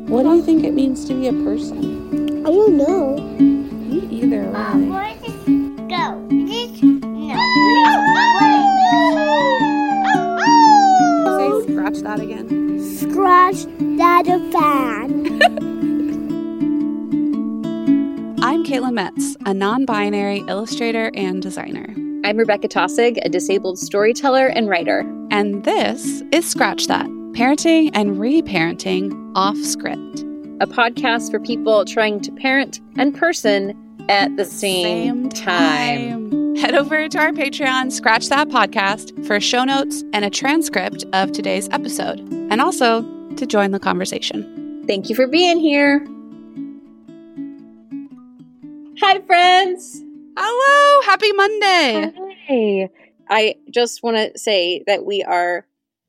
What do you think it means to be a person? I don't know. Me either, really. Where does this go? Say scratch that again. Scratch that a fan. I'm Caitlin Metz, a non-binary illustrator and designer. I'm Rebecca Tossig, a disabled storyteller and writer. And this is Scratch That, parenting and reparenting off script. A podcast for people trying to parent and person at the same time. Head over to our Patreon, Scratch That Podcast, for show notes and a transcript of today's episode, and also to join the conversation. Thank you for being here. Hi, friends. Hello. Happy Monday. Hey. I just want to say that we are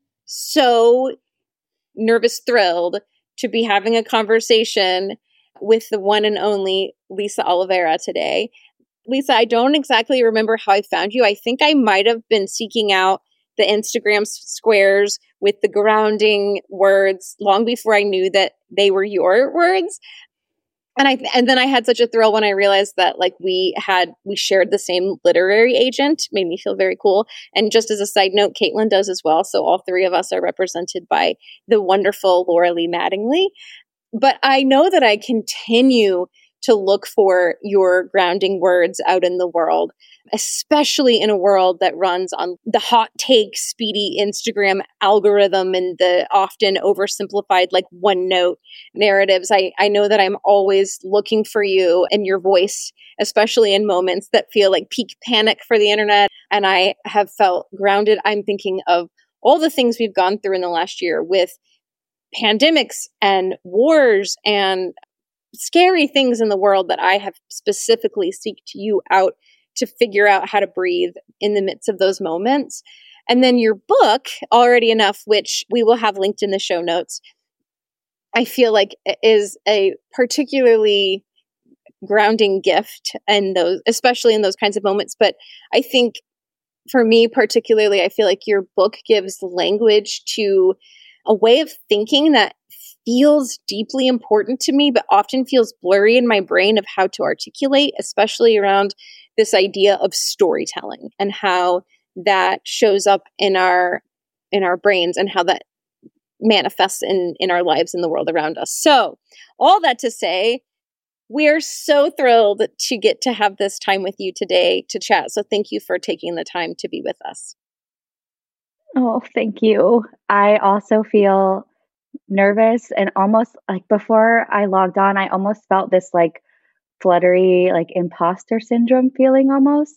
so nervous thrilled to be having a conversation with the one and only Lisa Oliveira today. Lisa, I don't exactly remember how I found you. I think I might have been seeking out the Instagram squares with the grounding words long before I knew that they were your words. And then I had such a thrill when I realized that we shared the same literary agent. Made me feel very cool. And just as a side note, Caitlin does as well. So all three of us are represented by the wonderful Laura Lee Mattingly. But I know that I continue to look for your grounding words out in the world, especially in a world that runs on the hot take, speedy Instagram algorithm and the often oversimplified, one note narratives. I know that I'm always looking for you and your voice, especially in moments that feel like peak panic for the internet. And I have felt grounded. I'm thinking of all the things we've gone through in the last year with pandemics and wars and scary things in the world that I have specifically seeked you out to figure out how to breathe in the midst of those moments. And then your book, Already Enough, which we will have linked in the show notes, I feel like is a particularly grounding gift, and those, especially in those kinds of moments. But I think for me particularly, I feel like your book gives language to a way of thinking that feels deeply important to me, but often feels blurry in my brain of how to articulate, especially around this idea of storytelling and how that shows up in our brains and how that manifests in our lives in the world around us. So all that to say, we are so thrilled to get to have this time with you today to chat. So thank you for taking the time to be with us. Oh, thank you. I also feel nervous, and almost before I logged on, I almost felt this fluttery, imposter syndrome feeling almost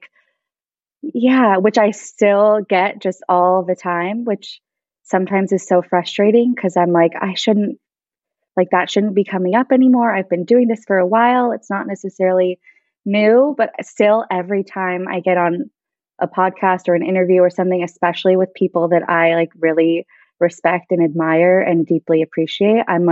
which I still get just all the time, which sometimes is so frustrating because I'm I shouldn't, that shouldn't be coming up anymore. I've been doing this for a while. It's not necessarily new, but still every time I get on a podcast or an interview or something, especially with people that I really respect and admire and deeply appreciate, I'm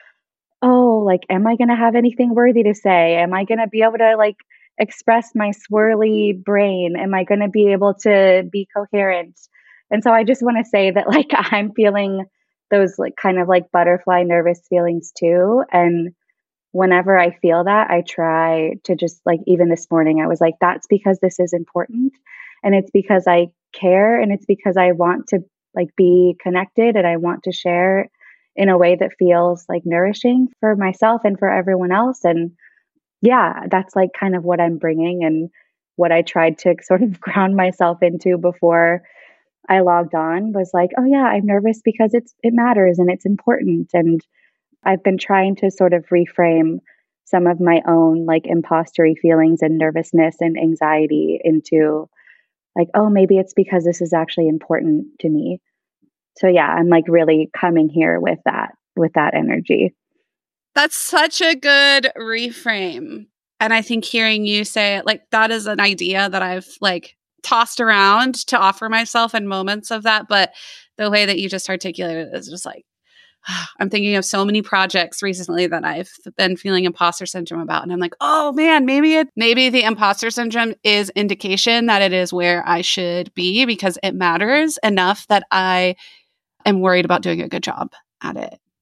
am I going to have anything worthy to say? Am I going to be able to express my swirly brain? Am I going to be able to be coherent? And so I just want to say that I'm feeling those kind of butterfly nervous feelings too. And whenever I feel that, I try to just even this morning, I was that's because this is important. And it's because I care. And it's because I want to be connected, and I want to share in a way that feels nourishing for myself and for everyone else. And yeah, that's kind of what I'm bringing and what I tried to sort of ground myself into before I logged on was oh yeah, I'm nervous because it matters and it's important. And I've been trying to sort of reframe some of my own impostery feelings and nervousness and anxiety into oh, maybe it's because this is actually important to me. So yeah, I'm really coming here with that energy. That's such a good reframe. And I think hearing you say it, that is an idea that I've tossed around to offer myself in moments of that. But the way that you just articulated it is just I'm thinking of so many projects recently that I've been feeling imposter syndrome about. And I'm oh man, maybe the imposter syndrome is indication that it is where I should be because it matters enough that I am worried about doing a good job at it.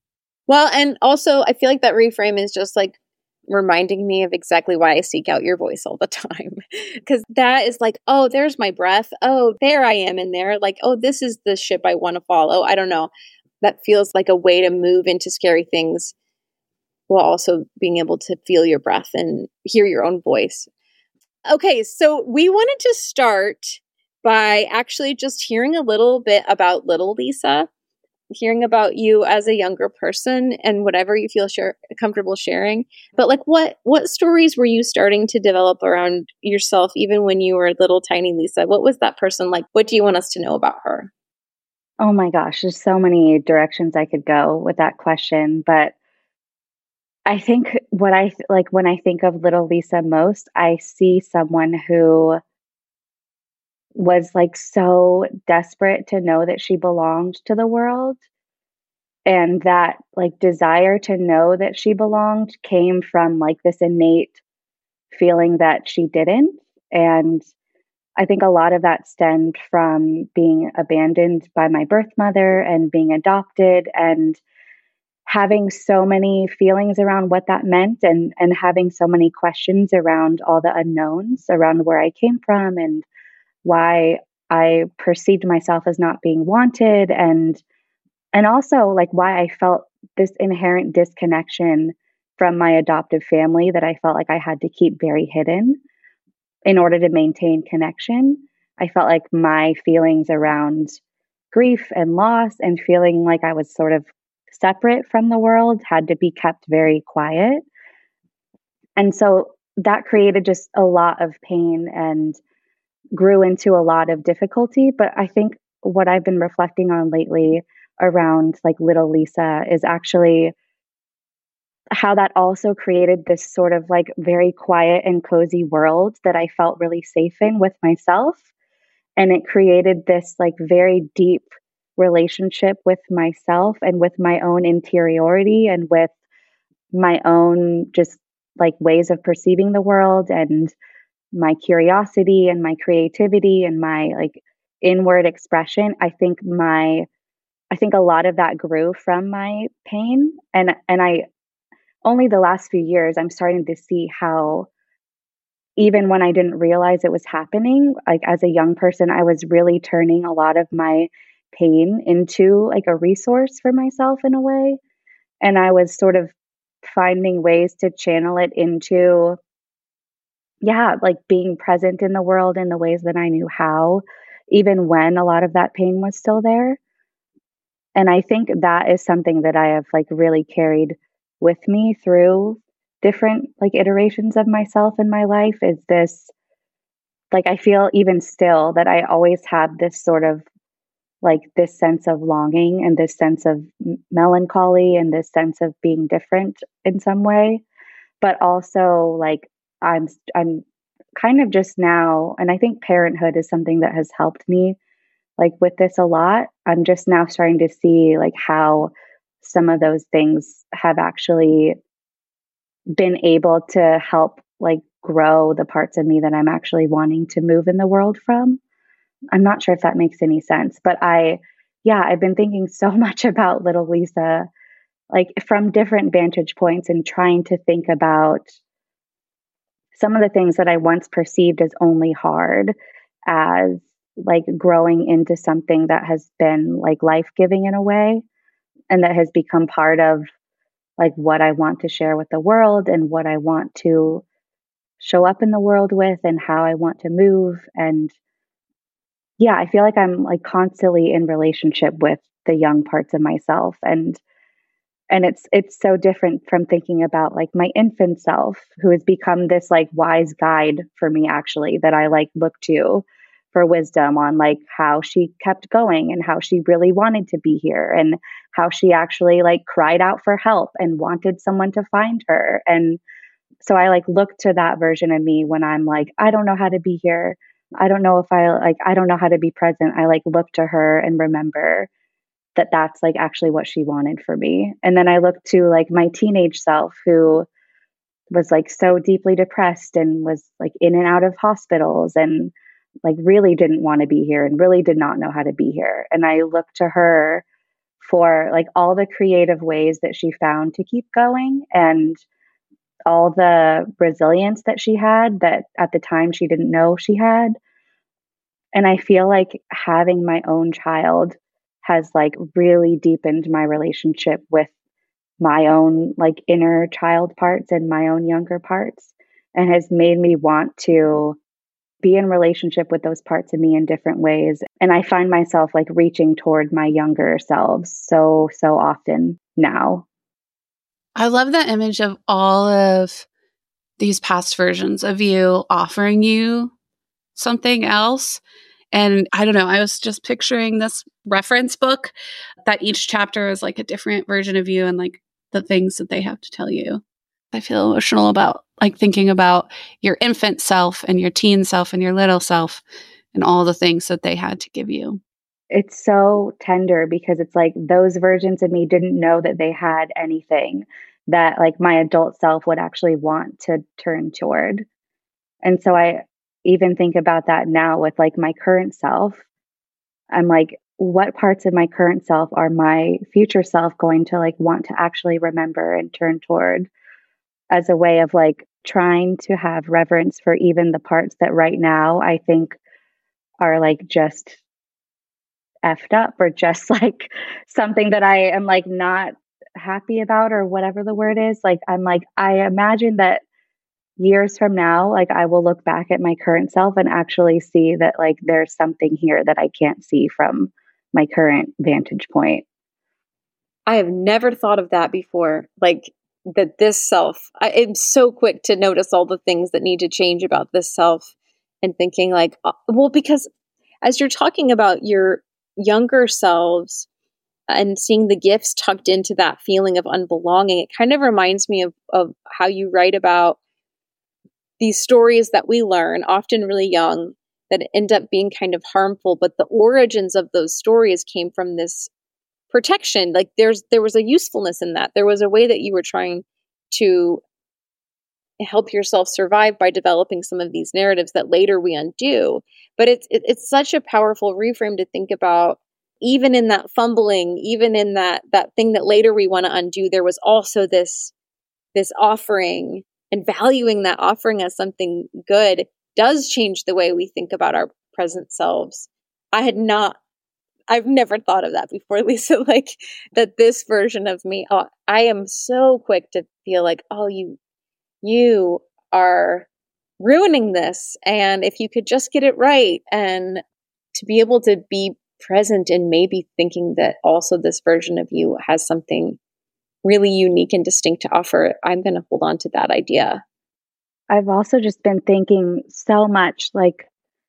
Well, and also I feel like that reframe is just like reminding me of exactly why I seek out your voice all the time. Because that is like, oh, there's my breath. Oh, there I am in there. Like, oh, this is the ship I want to follow. I don't know. That feels like a way to move into scary things while also being able to feel your breath and hear your own voice. Okay, so we wanted to start by actually just hearing a little bit about little Lisa, hearing about you as a younger person and whatever you feel comfortable sharing. But like what stories were you starting to develop around yourself even when you were little tiny Lisa? What was that person like? What do you want us to know about her? Oh my gosh, there's so many directions I could go with that question, but I think what I like when I think of little Lisa most, I see someone who was like so desperate to know that she belonged to the world. And that like desire to know that she belonged came from like this innate feeling that she didn't. And I think a lot of that stemmed from being abandoned by my birth mother and being adopted and having so many feelings around what that meant and having so many questions around all the unknowns around where I came from and why I perceived myself as not being wanted and also like why I felt this inherent disconnection from my adoptive family that I felt like I had to keep very hidden in order to maintain connection. I felt like my feelings around grief and loss and feeling like I was sort of separate from the world had to be kept very quiet. And so that created just a lot of pain and grew into a lot of difficulty. But I think what I've been reflecting on lately around like little Lisa is actually how that also created this sort of like very quiet and cozy world that I felt really safe in with myself. And it created this like very deep relationship with myself and with my own interiority and with my own just like ways of perceiving the world and my curiosity and my creativity and my like inward expression. I think a lot of that grew from my pain and I only the last few years I'm starting to see how even when I didn't realize it was happening, like as a young person, I was really turning a lot of my pain into like a resource for myself in a way. And I was sort of finding ways to channel it into, yeah, like being present in the world in the ways that I knew how, even when a lot of that pain was still there. And I think that is something that I have like really carried with me through different like iterations of myself in my life is this like I feel even still that I always have this sort of like this sense of longing and this sense of melancholy and this sense of being different in some way, but also like I'm kind of just now, and I think parenthood is something that has helped me like with this a lot. I'm just now starting to see like how some of those things have actually been able to help like grow the parts of me that I'm actually wanting to move in the world from. I'm not sure if that makes any sense, but I've been thinking so much about little Lisa, like from different vantage points and trying to think about some of the things that I once perceived as only hard as like growing into something that has been like life giving in a way and that has become part of like what I want to share with the world and what I want to show up in the world with and how I want to move. And yeah, I feel like I'm like constantly in relationship with the young parts of myself and it's so different from thinking about like my infant self who has become this like wise guide for me actually that I like look to for wisdom on like how she kept going and how she really wanted to be here and how she actually like cried out for help and wanted someone to find her. And so I like look to that version of me when I'm like I don't know how to be here. I don't know if I don't know how to be present. I like look to her and remember that that's like actually what she wanted for me. And then I look to like my teenage self who was like so deeply depressed and was like in and out of hospitals and like really didn't want to be here and really did not know how to be here. And I look to her for like all the creative ways that she found to keep going and all the resilience that she had that at the time she didn't know she had. And I feel like having my own child has like really deepened my relationship with my own like inner child parts and my own younger parts, and has made me want to be in relationship with those parts of me in different ways. And I find myself like reaching toward my younger selves so often now. I love that image of all of these past versions of you offering you something else. And I don't know, I was just picturing this reference book that each chapter is like a different version of you and like the things that they have to tell you. I feel emotional about like thinking about your infant self and your teen self and your little self and all the things that they had to give you. It's so tender because it's like those versions of me didn't know that they had anything that like my adult self would actually want to turn toward. And so I even think about that now with like my current self. I'm like, what parts of my current self are my future self going to like want to actually remember and turn toward, as a way of like trying to have reverence for even the parts that right now I think are like just effed up or just like something that I am like not happy about or whatever the word is. Like, I'm like, I imagine that years from now, like I will look back at my current self and actually see that like there's something here that I can't see from my current vantage point. I have never thought of that before. Like that this self, I am so quick to notice all the things that need to change about this self and thinking like, well, because as you're talking about your younger selves and seeing the gifts tucked into that feeling of unbelonging, it kind of reminds me of how you write about these stories that we learn, often really young, that end up being kind of harmful. But the origins of those stories came from this protection. Like there was a usefulness in that. There was a way that you were trying to help yourself survive by developing some of these narratives that later we undo. But it's such a powerful reframe to think about. Even in that fumbling, even in that thing that later we want to undo, there was also this offering, and valuing that offering as something good does change the way we think about our present selves. I've never thought of that before, Lisa, like that this version of me, I am so quick to feel like, oh, you are ruining this. And if you could just get it right, and to be able to be present and maybe thinking that also this version of you has something really unique and distinct to offer, I'm going to hold on to that idea. I've also just been thinking so much, like,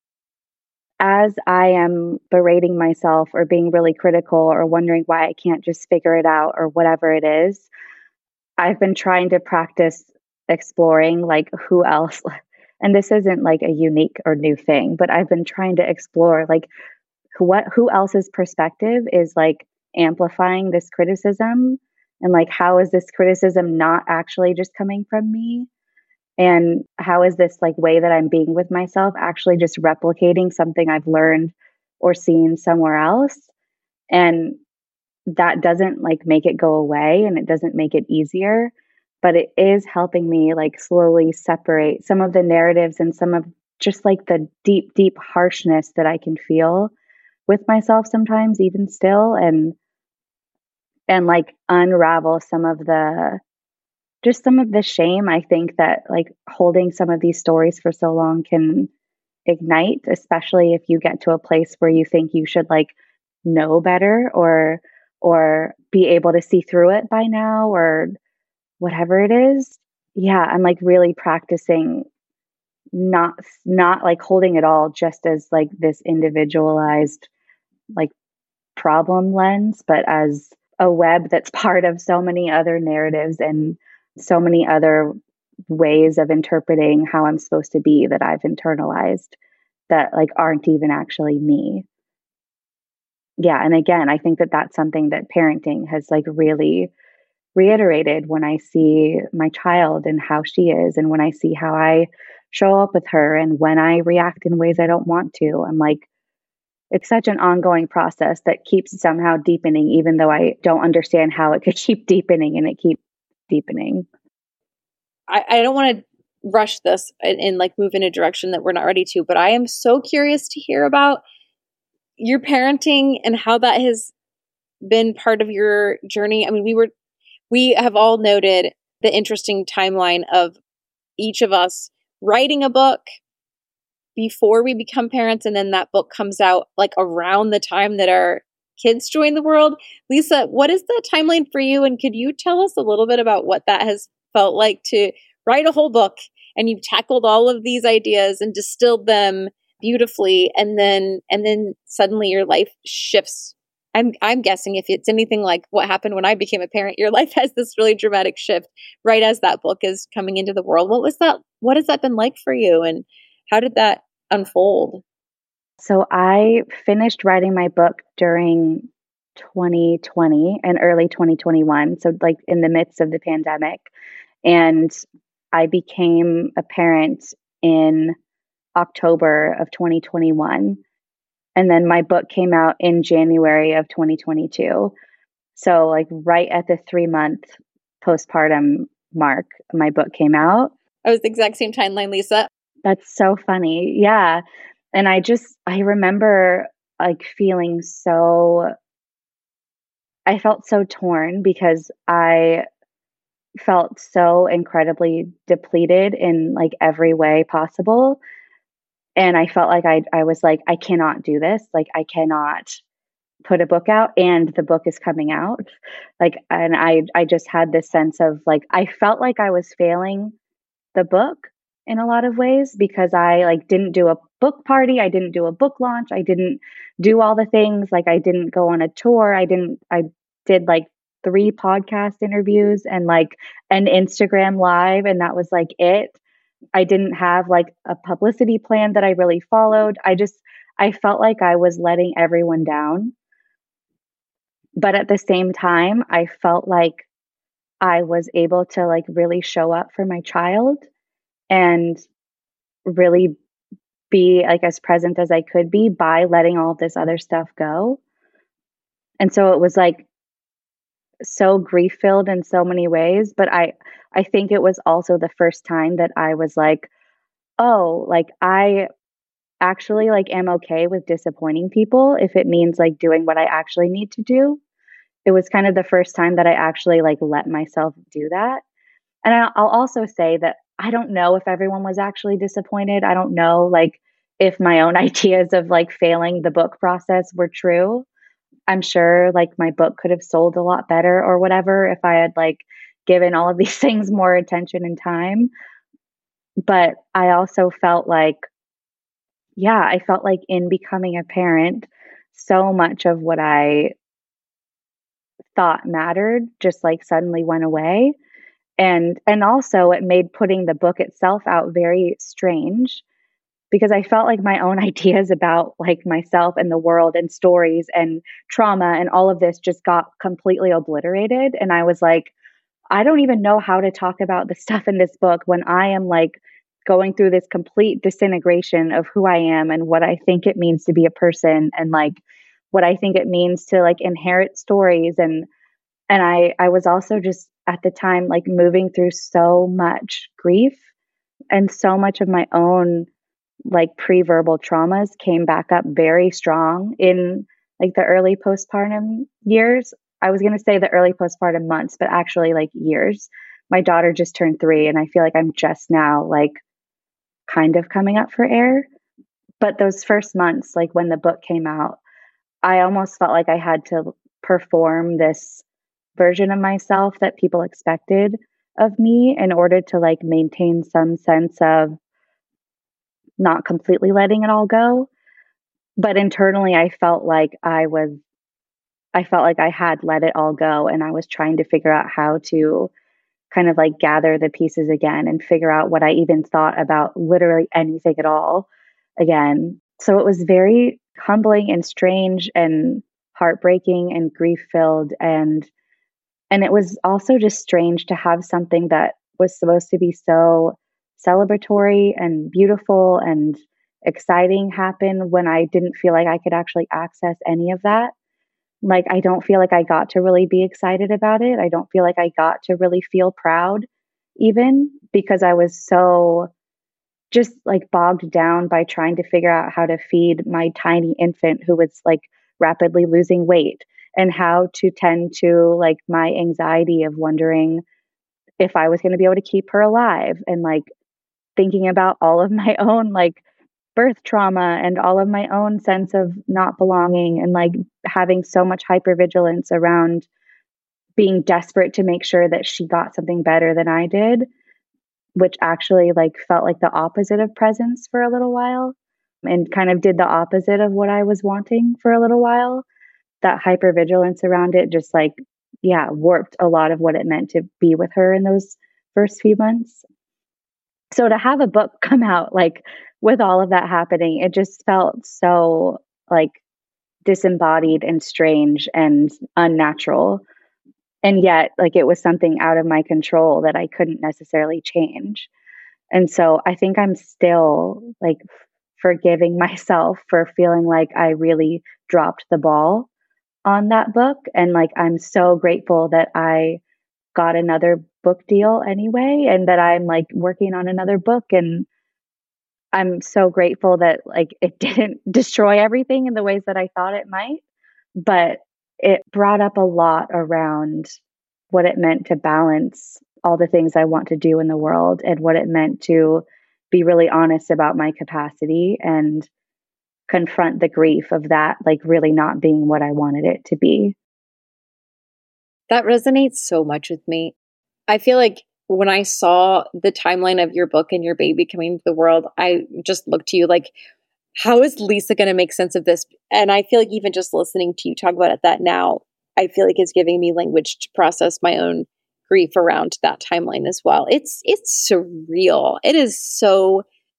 as I am berating myself or being really critical or wondering why I can't just figure it out or whatever it is, I've been trying to practice exploring like who else, and this isn't like a unique or new thing, but I've been trying to explore like who else's perspective is like amplifying this criticism, and like how is this criticism not actually just coming from me, and how is this like way that I'm being with myself actually just replicating something I've learned or seen somewhere else. And that doesn't like make it go away, and it doesn't make it easier, but it is helping me like slowly separate some of the narratives and some of just like the deep harshness that I can feel with myself sometimes even still, and like unravel some of the shame I think that like holding some of these stories for so long can ignite, especially if you get to a place where you think you should like know better or be able to see through it by now or whatever it is. Yeah, I'm like really practicing not like holding it all just as like this individualized like problem lens, but as a web that's part of so many other narratives and so many other ways of interpreting how I'm supposed to be that I've internalized that like aren't even actually me. Yeah, and again, I think that that's something that parenting has like really reiterated when I see my child and how she is, and when I see how I show up with her, and when I react in ways I don't want to. I'm like, it's such an ongoing process that keeps somehow deepening, even though I don't understand how it could keep deepening, and it keeps deepening. I don't want to rush this and like move in a direction that we're not ready to, but I am so curious to hear about your parenting and how that has been part of your journey. I mean, we have all noted the interesting timeline of each of us writing a book before we become parents, and then that book comes out like around the time that our kids join the world. Lisa, what is the timeline for you? And could you tell us a little bit about what that has felt like to write a whole book, and you've tackled all of these ideas and distilled them beautifully, and then suddenly your life shifts. I'm guessing if it's anything like what happened when I became a parent, your life has this really dramatic shift right as that book is coming into the world. What has that been like for you, and how did that unfold? So I finished writing my book during 2020 and early 2021. So like in the midst of the pandemic. And I became a parent in October of 2021. And then my book came out in January of 2022. So like right at the 3-month postpartum mark, my book came out. It was the exact same timeline, Lisa. That's so funny. Yeah. And I remember like I felt so torn because I felt so incredibly depleted in like every way possible. And I felt like I was like, I cannot do this. Like, I cannot put a book out, and the book is coming out. Like, and I just had this sense of like, I felt like I was failing the book in a lot of ways because I like didn't do a book party. I didn't do a book launch. I didn't do all the things. Like, I didn't go on a tour. I did like 3 podcast interviews and like an Instagram live, and that was like it. I didn't have like a publicity plan that I really followed. I felt like I was letting everyone down. But at the same time, I felt like I was able to like really show up for my child and really be like as present as I could be by letting all of this other stuff go. And so it was like so grief filled in so many ways, but I think it was also the first time that I was like, oh, like I actually like am okay with disappointing people if it means like doing what I actually need to do. It was kind of the first time that I actually like let myself do that. And I'll also say that I don't know if everyone was actually disappointed. I don't know like if my own ideas of like failing the book process were true. I'm sure like my book could have sold a lot better or whatever if I had like given all of these things more attention and time. But I also felt like, yeah, I felt like in becoming a parent, so much of what I thought mattered just like suddenly went away. And also it made putting the book itself out very strange because I felt like my own ideas about like myself and the world and stories and trauma and all of this just got completely obliterated. And I was like, I don't even know how to talk about the stuff in this book when I am like going through this complete disintegration of who I am and what I think it means to be a person and like what I think it means to like inherit stories. And I was also just at the time like moving through so much grief, and so much of my own like pre-verbal traumas came back up very strong in like the early postpartum years. I was going to say the early postpartum months, but actually like years. My daughter just turned 3 and I feel like I'm just now like kind of coming up for air. But those first months, like when the book came out, I almost felt like I had to perform this version of myself that people expected of me in order to like maintain some sense of not completely letting it all go. But internally, I felt like I had let it all go, and I was trying to figure out how to kind of like gather the pieces again and figure out what I even thought about literally anything at all again. So it was very humbling and strange and heartbreaking and grief filled, and it was also just strange to have something that was supposed to be so celebratory and beautiful and exciting happen when I didn't feel like I could actually access any of that. Like, I don't feel like I got to really be excited about it. I don't feel like I got to really feel proud, even because I was so just like bogged down by trying to figure out how to feed my tiny infant who was like rapidly losing weight, and how to tend to like my anxiety of wondering if I was going to be able to keep her alive, and like thinking about all of my own like birth trauma and all of my own sense of not belonging, and like having so much hypervigilance around being desperate to make sure that she got something better than I did, which actually like felt like the opposite of presence for a little while, and kind of did the opposite of what I was wanting for a little while. That hypervigilance around it just like, yeah, warped a lot of what it meant to be with her in those first few months. So to have a book come out like with all of that happening, it just felt so like disembodied and strange and unnatural. And yet, like, it was something out of my control that I couldn't necessarily change. And so I think I'm still like forgiving myself for feeling like I really dropped the ball on that book. And like, I'm so grateful that I got another book deal anyway, and that I'm like working on another book. And I'm so grateful that like it didn't destroy everything in the ways that I thought it might, but it brought up a lot around what it meant to balance all the things I want to do in the world, and what it meant to be really honest about my capacity and confront the grief of that, like really not being what I wanted it to be. That resonates so much with me. I feel like when I saw the timeline of your book and your baby coming to the world, I just looked to you like, how is Lisa going to make sense of this? And I feel like even just listening to you talk about it that now, I feel like it's giving me language to process my own grief around that timeline as well. It's surreal. It is so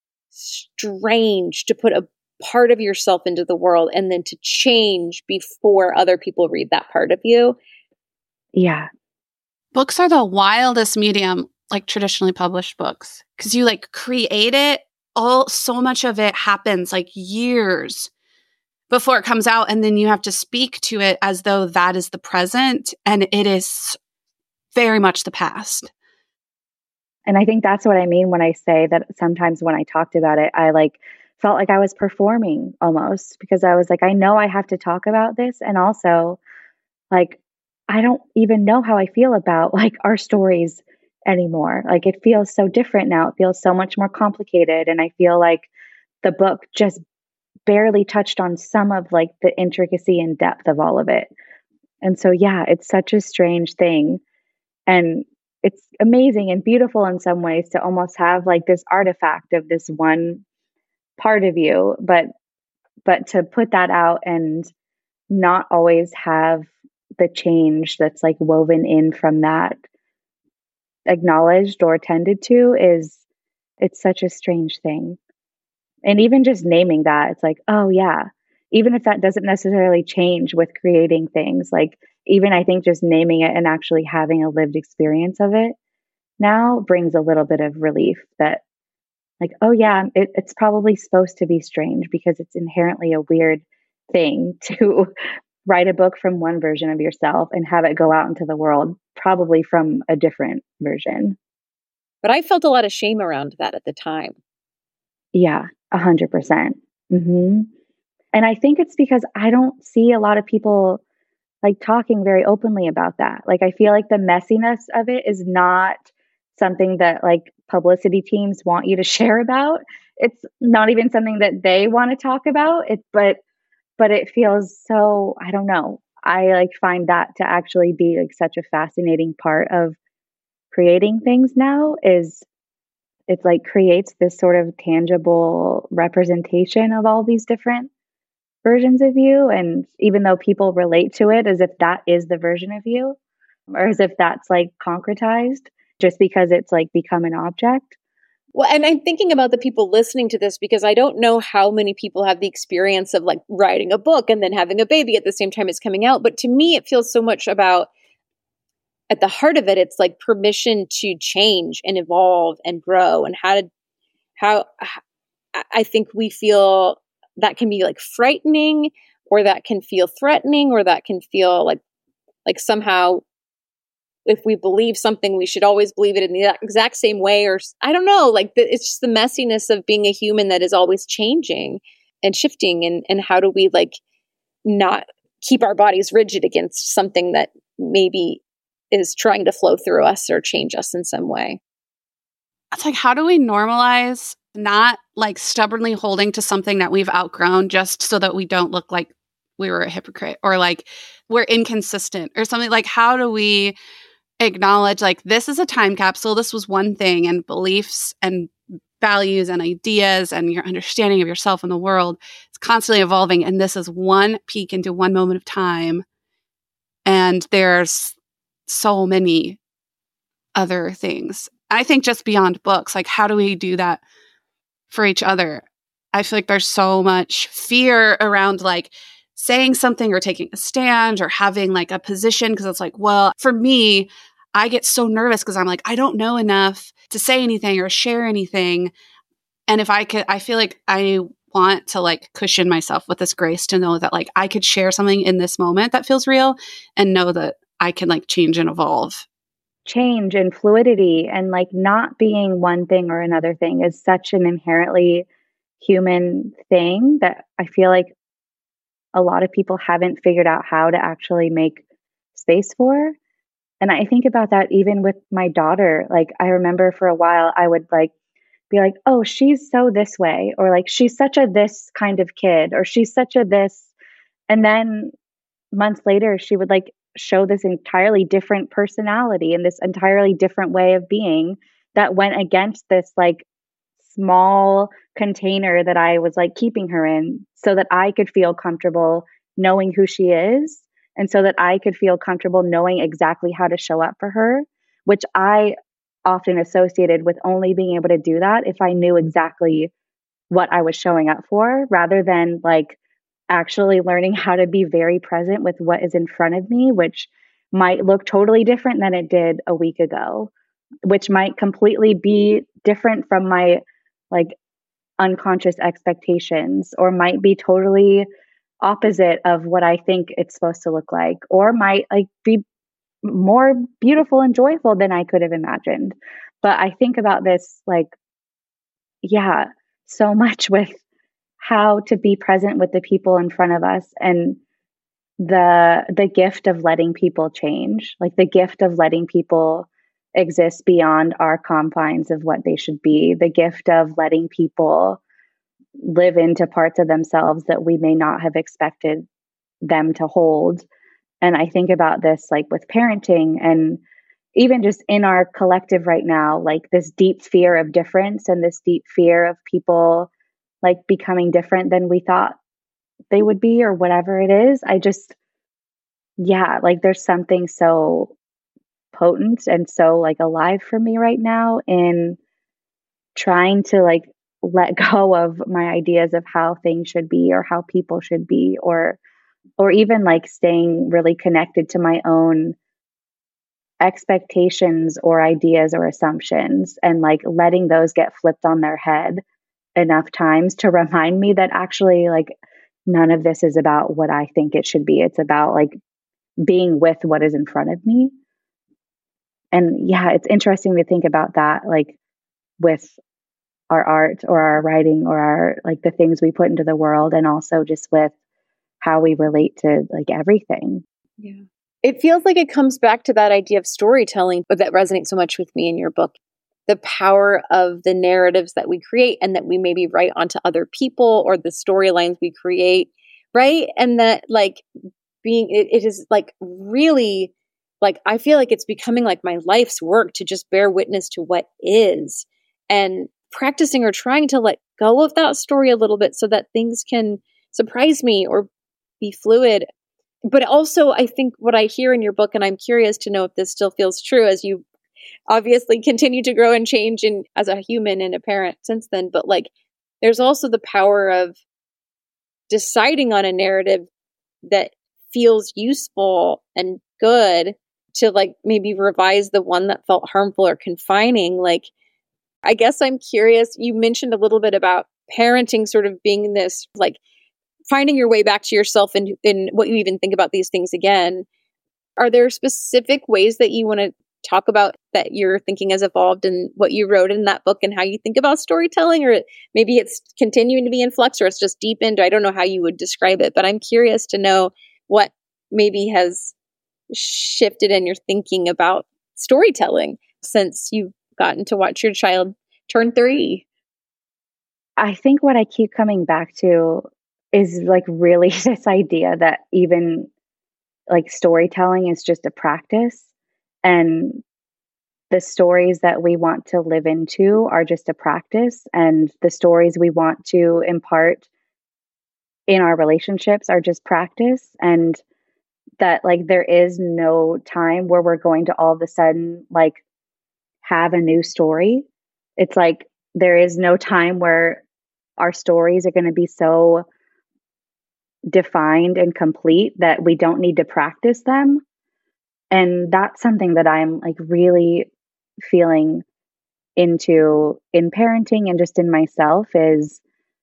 strange to put a part of yourself into the world and then to change before other people read that part of you. Yeah. Books are the wildest medium, like traditionally published books, because you like create it all. So much of it happens like years before it comes out. And then you have to speak to it as though that is the present. And it is very much the past. And I think that's what I mean when I say that sometimes when I talked about it, I like felt like I was performing almost, because I was like, I know I have to talk about this. And also like, I don't even know how I feel about like our stories anymore. Like it feels so different now. It feels so much more complicated. And I feel like the book just barely touched on some of like the intricacy and depth of all of it. And so, yeah, it's such a strange thing. And it's amazing and beautiful in some ways to almost have like this artifact of this one part of you, but to put that out and not always have the change that's like woven in from that acknowledged or tended to it's such a strange thing. And even just naming that, it's like, oh yeah, even if that doesn't necessarily change with creating things, like even I think just naming it and actually having a lived experience of it now brings a little bit of relief that like, oh yeah, it's probably supposed to be strange, because it's inherently a weird thing to write a book from one version of yourself and have it go out into the world, probably from a different version. But I felt a lot of shame around that at the time. Yeah, 100%. Mm-hmm. And I think it's because I don't see a lot of people like talking very openly about that. Like, I feel like the messiness of it is not something that like publicity teams want you to share about. It's not even something that they want to talk about. But it feels so, I don't know. I like find that to actually be like such a fascinating part of creating things now, is it's like creates this sort of tangible representation of all these different versions of you. And even though people relate to it as if that is the version of you, or as if that's like concretized just because it's like become an object. Well, and I'm thinking about the people listening to this, because I don't know how many people have the experience of like writing a book and then having a baby at the same time it's coming out. But to me, it feels so much about, at the heart of it, it's like permission to change and evolve and grow, and how I think we feel that can be like frightening, or that can feel threatening, or that can feel like somehow if we believe something, we should always believe it in the exact same way. Or I don't know, like it's just the messiness of being a human that is always changing and shifting. And how do we like not keep our bodies rigid against something that maybe is trying to flow through us or change us in some way? It's like, how do we normalize not like stubbornly holding to something that we've outgrown just so that we don't look like we were a hypocrite or like we're inconsistent or something? Like, how do we acknowledge like this is a time capsule, this was one thing, and beliefs and values and ideas and your understanding of yourself and the world is constantly evolving, and this is one peek into one moment of time, and there's so many other things. I think just beyond books, like how do we do that for each other? I feel like there's so much fear around like saying something or taking a stand or having like a position, because it's like, well, for me, I get so nervous because I'm like, I don't know enough to say anything or share anything. And if I could, I feel like I want to like cushion myself with this grace to know that like I could share something in this moment that feels real and know that I can like change and evolve. Change and fluidity and like not being one thing or another thing is such an inherently human thing that I feel like a lot of people haven't figured out how to actually make space for. And I think about that even with my daughter. Like I remember for a while I would like be like, oh, she's so this way, or like she's such a this kind of kid, or she's such a this. And then months later she would like show this entirely different personality and this entirely different way of being that went against this like small container that I was like keeping her in so that I could feel comfortable knowing who she is, and so that I could feel comfortable knowing exactly how to show up for her, which I often associated with only being able to do that if I knew exactly what I was showing up for, rather than like actually learning how to be very present with what is in front of me, which might look totally different than it did a week ago, which might completely be different from my like unconscious expectations, or might be totally opposite of what I think it's supposed to look like, or might like be more beautiful and joyful than I could have imagined. But I think about this like, yeah, so much with how to be present with the people in front of us, and the gift of letting people change, like the gift of letting people exist beyond our confines of what they should be, the gift of letting people live into parts of themselves that we may not have expected them to hold. And I think about this like with parenting, and even just in our collective right now, like this deep fear of difference and this deep fear of people like becoming different than we thought they would be, or whatever it is. I just, yeah, like there's something so potent and so like alive for me right now in trying to like let go of my ideas of how things should be or how people should be, or even like staying really connected to my own expectations or ideas or assumptions, and like letting those get flipped on their head enough times to remind me that actually like none of this is about what I think it should be. It's about like being with what is in front of me. And yeah, it's interesting to think about that, like with our art or our writing or our like the things we put into the world, and also just with how we relate to like everything. Yeah. It feels like it comes back to that idea of storytelling, but that resonates so much with me in your book. The power of the narratives that we create and that we maybe write onto other people, or the storylines we create, right? And that like being, it is like really like, I feel like it's becoming like my life's work to just bear witness to what is, and practicing or trying to let go of that story a little bit so that things can surprise me or be fluid. But also, I think what I hear in your book, and I'm curious to know if this still feels true as you obviously continue to grow and change as a human and a parent since then, but like there's also the power of deciding on a narrative that feels useful and good to like maybe revise the one that felt harmful or confining. Like, I guess I'm curious, you mentioned a little bit about parenting sort of being this like finding your way back to yourself and what you even think about these things again. Are there specific ways that you want to talk about that your thinking has evolved and what you wrote in that book and how you think about storytelling? Or maybe it's continuing to be in flux or it's just deepened. I don't know how you would describe it, but I'm curious to know what maybe has shifted in your thinking about storytelling since you've gotten to watch your child turn 3. I think what I keep coming back to is like really this idea that even like storytelling is just a practice, and the stories that we want to live into are just a practice, and the stories we want to impart in our relationships are just practice, and that like there is no time where we're going to all of a sudden like have a new story. It's like there is no time where our stories are going to be so defined and complete that we don't need to practice them. And that's something that I'm like really feeling into in parenting and just in myself, is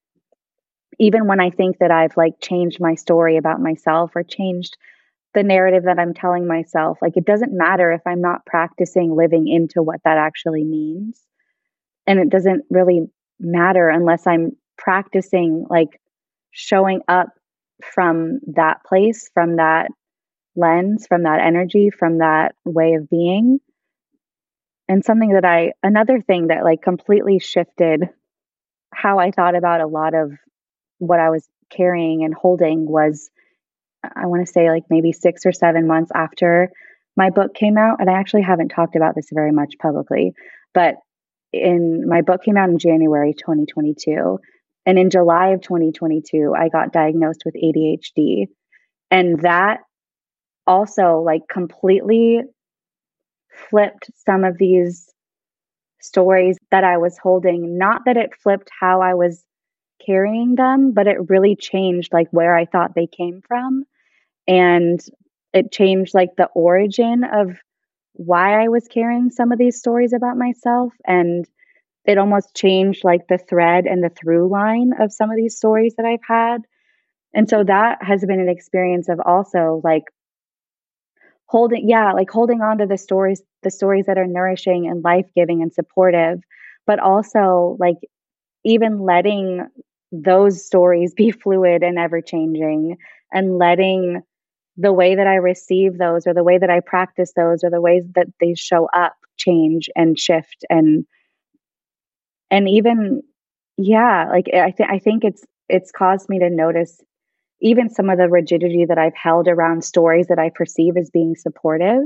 even when I think that I've like changed my story about myself or changed the narrative that I'm telling myself, like it doesn't matter if I'm not practicing living into what that actually means. And it doesn't really matter unless I'm practicing like showing up from that place, from that lens, from that energy, from that way of being. And another thing that like completely shifted how I thought about a lot of what I was carrying and holding was, I want to say like maybe 6 or 7 months after my book came out. And I actually haven't talked about this very much publicly, but my book came out in January 2022. And in July of 2022, I got diagnosed with ADHD. And that also like completely flipped some of these stories that I was holding. Not that it flipped how I was carrying them, but it really changed like where I thought they came from. And it changed like the origin of why I was carrying some of these stories about myself. And it almost changed like the thread and the through line of some of these stories that I've had. And so that has been an experience of also like holding on to the stories that are nourishing and life-giving and supportive, but also like even letting those stories be fluid and ever changing, and letting the way that I receive those or the way that I practice those or the ways that they show up change and shift. And even, yeah, like I think it's caused me to notice even some of the rigidity that I've held around stories that I perceive as being supportive.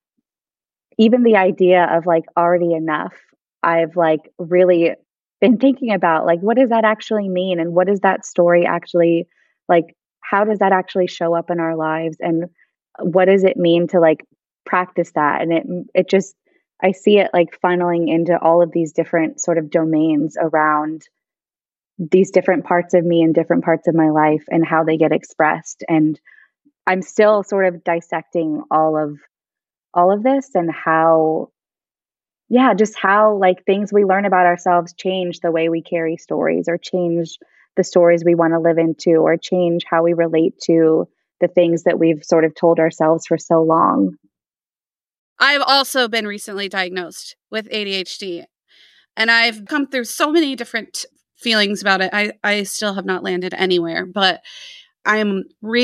Even the idea of like already enough, I've like really been thinking about like, what does that actually mean? And what does that story actually like, how does that actually show up in our lives? And what does it mean to like practice that? And it just, I see it like funneling into all of these different sort of domains around these different parts of me and different parts of my life and how they get expressed. And I'm still sort of dissecting all of this and how, yeah, just how like things we learn about ourselves change the way we carry stories, or change the stories we want to live into, or change how we relate to the things that we've sort of told ourselves for so long. I've also been recently diagnosed with ADHD, and I've come through so many different feelings about it. I still have not landed anywhere, but I'm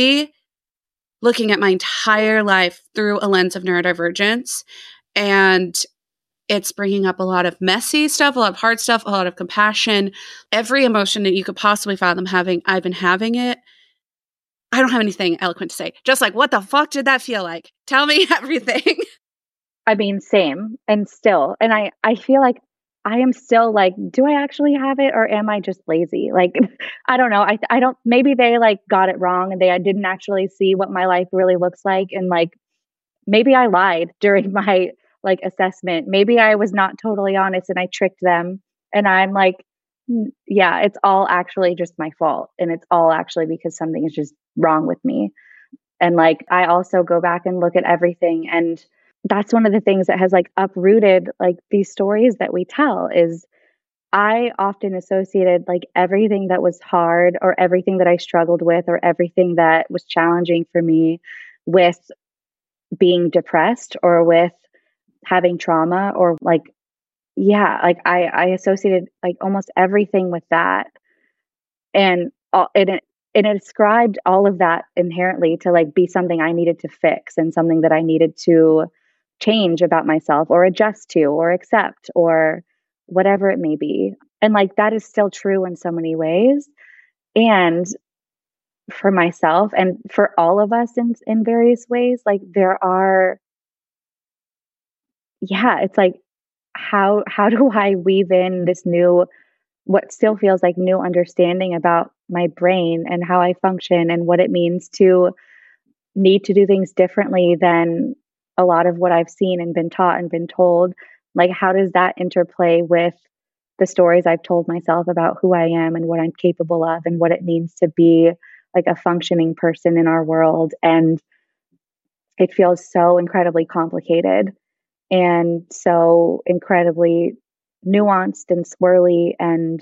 looking at my entire life through a lens of neurodivergence, and it's bringing up a lot of messy stuff, a lot of hard stuff, a lot of compassion, every emotion that you could possibly fathom having. I've been having it. I don't have anything eloquent to say. Just like, what the fuck did that feel like? Tell me everything. I mean, same. And still, and I feel like I am still like, do I actually have it, or am I just lazy? Like, I don't know. I don't, maybe they like got it wrong and I didn't actually see what my life really looks like. And like, maybe I lied during my like assessment. Maybe I was not totally honest and I tricked them. And I'm like, yeah, it's all actually just my fault. And it's all actually because something is just wrong with me. And like, I also go back and look at everything, and that's one of the things that has like uprooted like these stories that we tell is I often associated like everything that was hard or everything that I struggled with or everything that was challenging for me with being depressed or with having trauma or like, yeah, like I associated like almost everything with that. And it ascribed all of that inherently to like be something I needed to fix and something that I needed to change about myself or adjust to or accept or whatever it may be. And like that is still true in so many ways. And for myself and for all of us in various ways, like there are, yeah, it's like how do I weave in this new, what still feels like new understanding about my brain and how I function and what it means to need to do things differently than a lot of what I've seen and been taught and been told. Like, how does that interplay with the stories I've told myself about who I am and what I'm capable of and what it means to be like a functioning person in our world? And it feels so incredibly complicated and so incredibly nuanced and swirly. And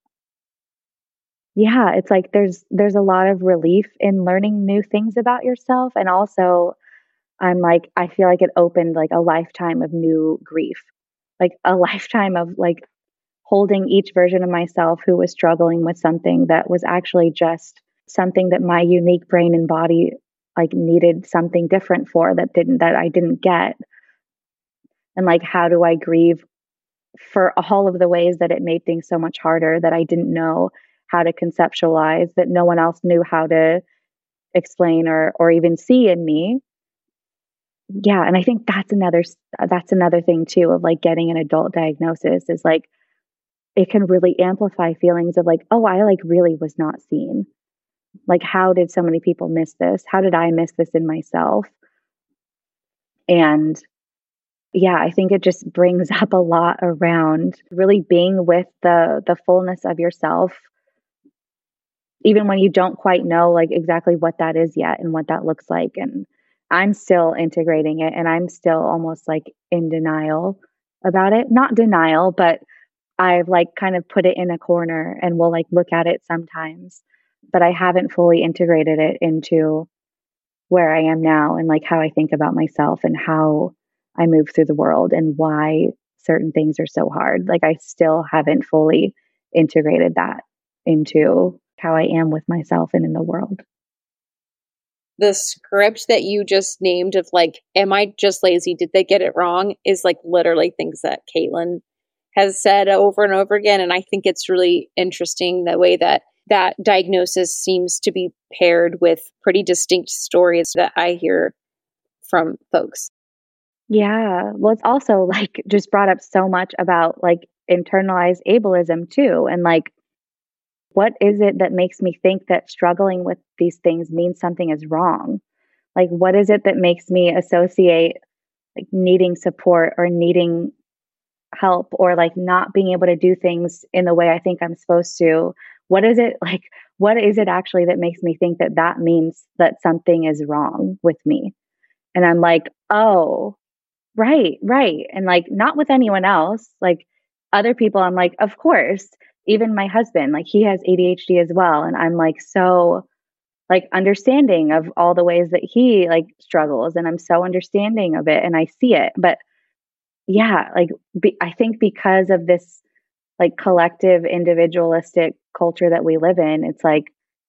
yeah, it's like there's a lot of relief in learning new things about yourself. And also I'm like, I feel like it opened like a lifetime of new grief, like a lifetime of like holding each version of myself who was struggling with something that was actually just something that my unique brain and body like needed something different for that I didn't get. And like, how do I grieve for all of the ways that it made things so much harder that I didn't know how to conceptualize, that no one else knew how to explain or even see in me. Yeah, and I think that's another thing too of like getting an adult diagnosis is like it can really amplify feelings of like, oh, I like really was not seen. Like, how did so many people miss this? How did I miss this in myself? And yeah, I think it just brings up a lot around really being with the fullness of yourself, even when you don't quite know like exactly what that is yet and what that looks like. And I'm still integrating it and I'm still almost like in denial about it. Not denial, but I've like kind of put it in a corner and will like look at it sometimes, but I haven't fully integrated it into where I am now and like how I think about myself and how I move through the world and why certain things are so hard. Like I still haven't fully integrated that into how I am with myself and in the world. The script that you just named of like, am I just lazy? Did they get it wrong? Is like literally things that Caitlin has said over and over again. And I think it's really interesting the way that that diagnosis seems to be paired with pretty distinct stories that I hear from folks. Yeah. Well, it's also like just brought up so much about like internalized ableism too. And like, what is it that makes me think that struggling with these things means something is wrong? Like, what is it that makes me associate like needing support or needing help or like not being able to do things in the way I think I'm supposed to? What is it like? What is it actually that makes me think that that means that something is wrong with me? And I'm like, oh, right, right. And like, not with anyone else, like other people, I'm like, of course, even my husband, like he has ADHD as well. And I'm like, so like understanding of all the ways that he like struggles. And I'm so understanding of it and I see it. But yeah, like I think because of this like collective individualistic culture that we live in, it's like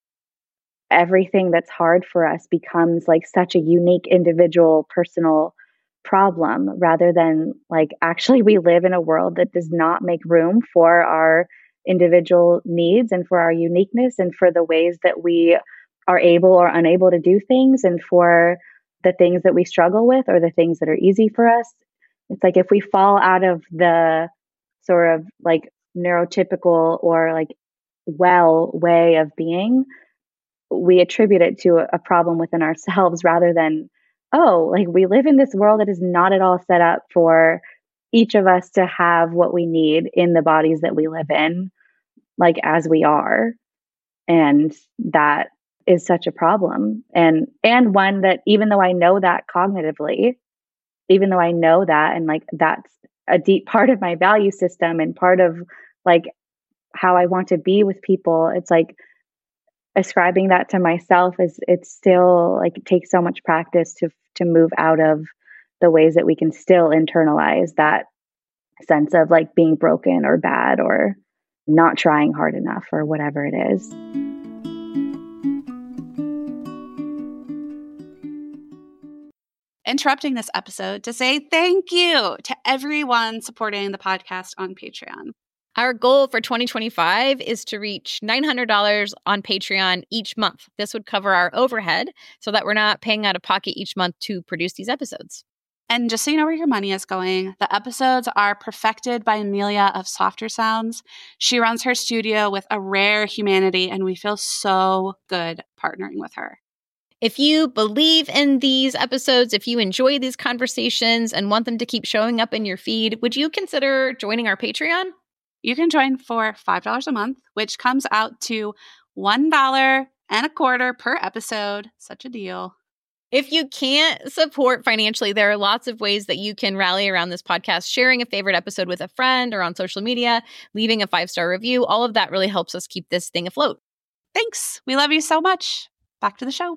everything that's hard for us becomes like such a unique individual personal problem rather than like actually we live in a world that does not make room for our individual needs and for our uniqueness and for the ways that we are able or unable to do things and for the things that we struggle with or the things that are easy for us. It's like if we fall out of the sort of like neurotypical or like well way of being, we attribute it to a problem within ourselves rather than, oh, like we live in this world that is not at all set up for each of us to have what we need in the bodies that we live in, like as we are. And that is such a problem. And one that even though I know that cognitively, even though I know that and like that's a deep part of my value system and part of like how I want to be with people. It's like ascribing that to myself it's still like it takes so much practice to move out of the ways that we can still internalize that sense of like being broken or bad or not trying hard enough or whatever it is. Interrupting this episode to say thank you to everyone supporting the podcast on Patreon. Our goal for 2025 is to reach $900 on Patreon each month. This would cover our overhead so that we're not paying out of pocket each month to produce these episodes. And just so you know where your money is going, the episodes are perfected by Amelia of Softer Sounds. She runs her studio with a rare humanity, and we feel so good partnering with her. If you believe in these episodes, if you enjoy these conversations and want them to keep showing up in your feed, would you consider joining our Patreon? You can join for $5 a month, which comes out to $1.25 per episode. Such a deal. If you can't support financially, there are lots of ways that you can rally around this podcast, sharing a favorite episode with a friend or on social media, leaving a 5-star review. All of that really helps us keep this thing afloat. Thanks. We love you so much. Back to the show.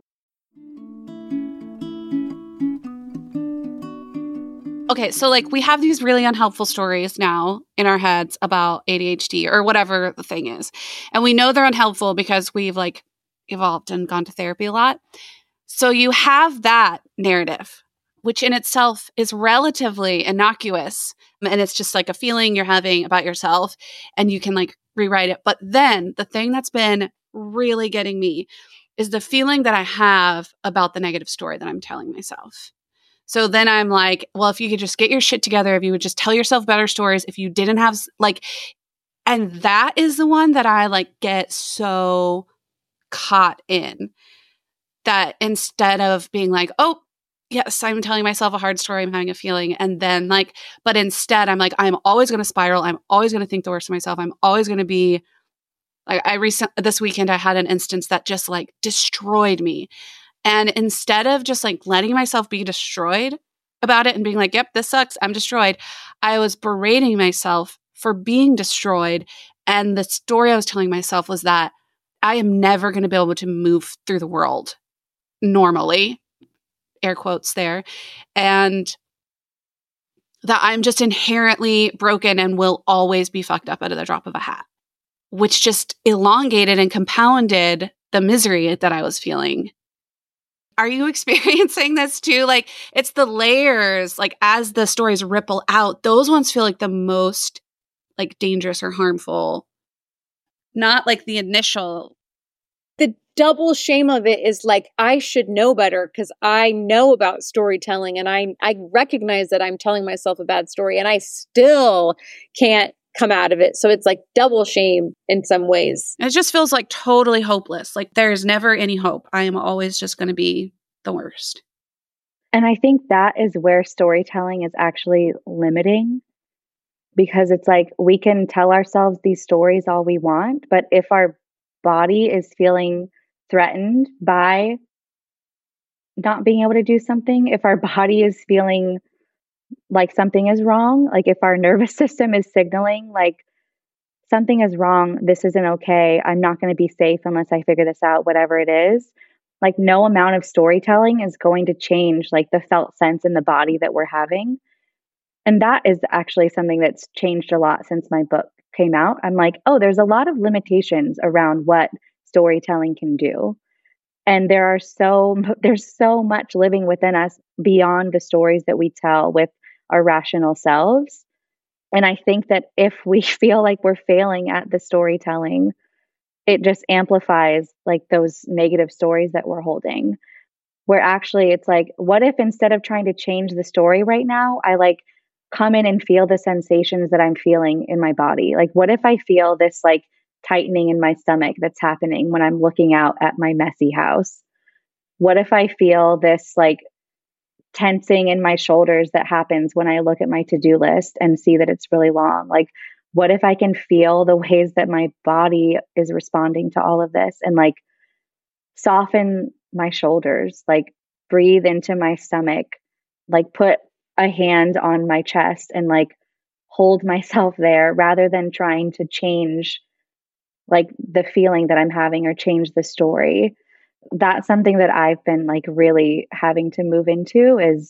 Okay, so like we have these really unhelpful stories now in our heads about ADHD or whatever the thing is. And we know they're unhelpful because we've like evolved and gone to therapy a lot. So you have that narrative, which in itself is relatively innocuous. And it's just like a feeling you're having about yourself and you can like rewrite it. But then the thing that's been really getting me is the feeling that I have about the negative story that I'm telling myself. So then I'm like, well, if you could just get your shit together, if you would just tell yourself better stories, if you didn't have like, and that is the one that I like get so caught in, that instead of being like, oh, yes, I'm telling myself a hard story, I'm having a feeling. And then like, but instead I'm like, I'm always going to spiral. I'm always going to think the worst of myself. I'm always going to be like, this weekend I had an instance that just like destroyed me. And instead of just like letting myself be destroyed about it and being like, yep, this sucks, I'm destroyed, I was berating myself for being destroyed. And the story I was telling myself was that I am never going to be able to move through the world normally, air quotes there, and that I'm just inherently broken and will always be fucked up at the drop of a hat, which just elongated and compounded the misery that I was feeling. Are you experiencing this too? Like it's the layers, like as the stories ripple out, those ones feel like the most like dangerous or harmful, not like the initial. The double shame of it is like, I should know better because I know about storytelling and I recognize that I'm telling myself a bad story and I still can't come out of it. So it's like double shame in some ways. It just feels like totally hopeless. Like there's never any hope. I am always just going to be the worst. And I think that is where storytelling is actually limiting, because it's like we can tell ourselves these stories all we want, but if our body is feeling threatened by not being able to do something, if our body is feeling like something is wrong, like if our nervous system is signaling like something is wrong, this isn't okay, I'm not going to be safe unless I figure this out, whatever it is, like no amount of storytelling is going to change like the felt sense in the body that we're having. And that is actually something that's changed a lot since my book came out. I'm like, oh, there's a lot of limitations around what storytelling can do. And there's so much living within us beyond the stories that we tell with our rational selves. And I think that if we feel like we're failing at the storytelling, it just amplifies like those negative stories that we're holding, where actually it's like, what if instead of trying to change the story right now, I like come in and feel the sensations that I'm feeling in my body? Like, what if I feel this like tightening in my stomach that's happening when I'm looking out at my messy house? What if I feel this like tensing in my shoulders that happens when I look at my to-do list and see that it's really long? Like, what if I can feel the ways that my body is responding to all of this and like soften my shoulders, like breathe into my stomach, like put a hand on my chest and like hold myself there rather than trying to change like the feeling that I'm having or change the story. That's something that I've been like really having to move into is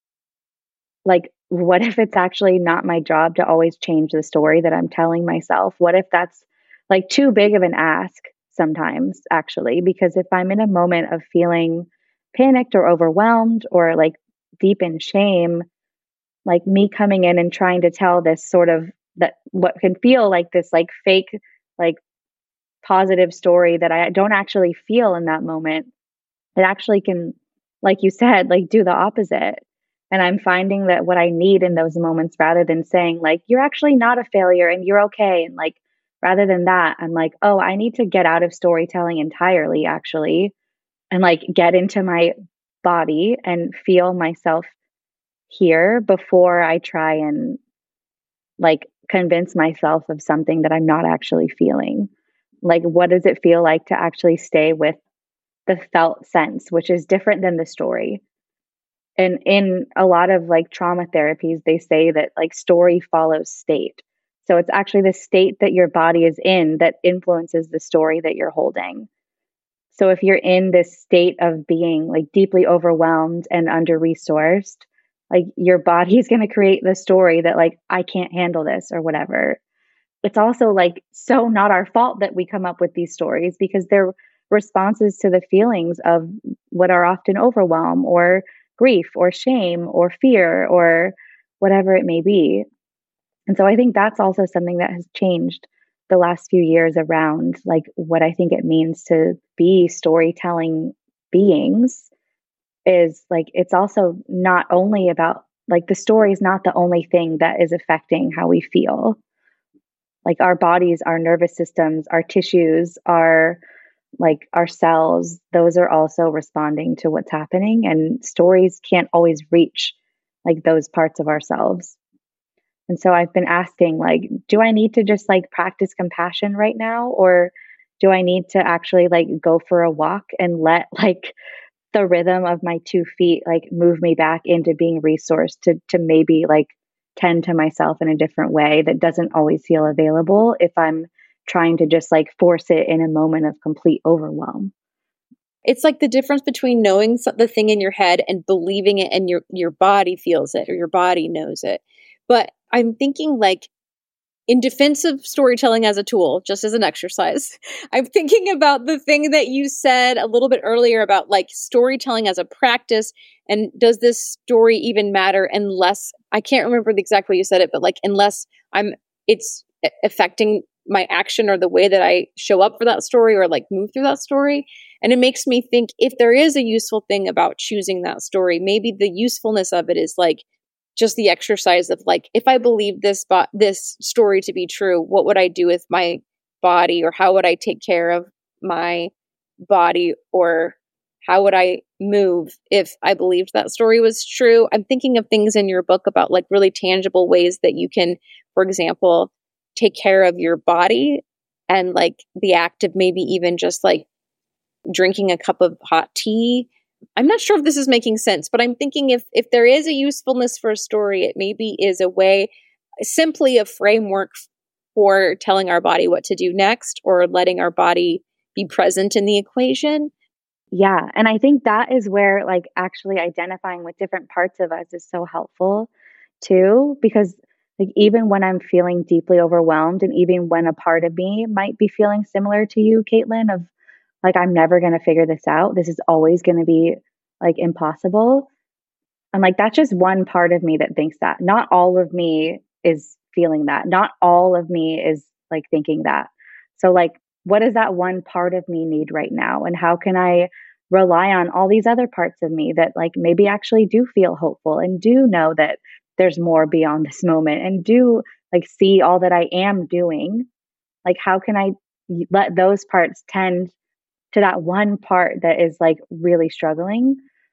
like, what if it's actually not my job to always change the story that I'm telling myself? What if that's like too big of an ask sometimes, actually? Because if I'm in a moment of feeling panicked or overwhelmed or like deep in shame, like me coming in and trying to tell this sort of that what can feel like this like fake, like positive story that I don't actually feel in that moment, it actually can, like you said, like do the opposite. And I'm finding that what I need in those moments, rather than saying, like, you're actually not a failure and you're okay. And like, rather than that, I'm like, oh, I need to get out of storytelling entirely, actually, and like get into my body and feel myself here before I try and like convince myself of something that I'm not actually feeling. Like, what does it feel like to actually stay with the felt sense, which is different than the story? And in a lot of like trauma therapies, they say that like story follows state. So it's actually the state that your body is in that influences the story that you're holding. So if you're in this state of being like deeply overwhelmed and under resourced, like your body is going to create the story that like, I can't handle this or whatever. It's also like so not our fault that we come up with these stories because they're responses to the feelings of what are often overwhelm or grief or shame or fear or whatever it may be. And so I think that's also something that has changed the last few years around like what I think it means to be storytelling beings is like it's also not only about like the story is not the only thing that is affecting how we feel. Like our bodies, our nervous systems, our tissues, our cells, those are also responding to what's happening. And stories can't always reach like those parts of ourselves. And so I've been asking, like, do I need to just like practice compassion right now? Or do I need to actually like go for a walk and let like the rhythm of my 2 feet like move me back into being resourced to maybe like tend to myself in a different way that doesn't always feel available if I'm trying to just like force it in a moment of complete overwhelm. It's like the difference between knowing the thing in your head and believing it and your body feels it or your body knows it. But I'm thinking like in defense of storytelling as a tool, just as an exercise, I'm thinking about the thing that you said a little bit earlier about like storytelling as a practice. And does this story even matter unless, I can't remember the exact way you said it, but like unless it's affecting my action or the way that I show up for that story or like move through that story. And it makes me think if there is a useful thing about choosing that story, maybe the usefulness of it is like just the exercise of like, if I believe this story to be true, what would I do with my body, or how would I take care of my body, or how would I move if I believed that story was true? I'm thinking of things in your book about like really tangible ways that you can, for example, take care of your body, and like the act of maybe even just like drinking a cup of hot tea. I'm not sure if this is making sense, but I'm thinking if there is a usefulness for a story, it maybe is a way, simply a framework for telling our body what to do next, or letting our body be present in the equation. Yeah. And I think that is where like actually identifying with different parts of us is so helpful too, because like even when I'm feeling deeply overwhelmed, and even when a part of me might be feeling similar to you, Caitlin, of like, I'm never going to figure this out. This is always going to be like impossible. I'm like, that's just one part of me that thinks that. Not all of me is feeling that. Not all of me is like thinking that. So like, what does that one part of me need right now? And how can I rely on all these other parts of me that like maybe actually do feel hopeful and do know that there's more beyond this moment and do like see all that I am doing? Like, how can I let those parts tend to that one part that is like really struggling?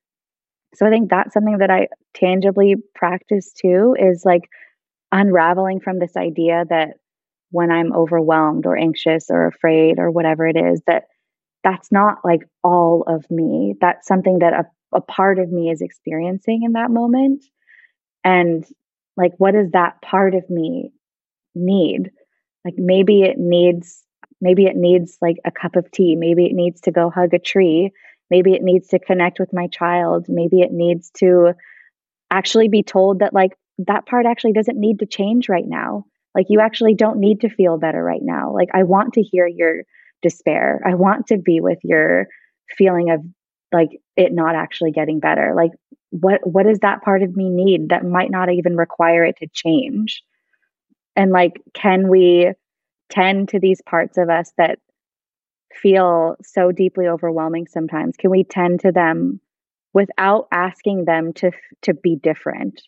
So I think that's something that I tangibly practice too, is like unraveling from this idea that when I'm overwhelmed or anxious or afraid or whatever it is, that's not like all of me. That's something that a part of me is experiencing in that moment. And like, what does that part of me need? Like, maybe it needs like a cup of tea. Maybe it needs to go hug a tree. Maybe it needs to connect with my child. Maybe it needs to actually be told that, like, that part actually doesn't need to change right now. Like, you actually don't need to feel better right now. Like, I want to hear your despair. I want to be with your feeling of like it not actually getting better. Like, what does that part of me need that might not even require it to change? And like, can we tend to these parts of us that feel so deeply overwhelming sometimes? Can we tend to them without asking them to be different?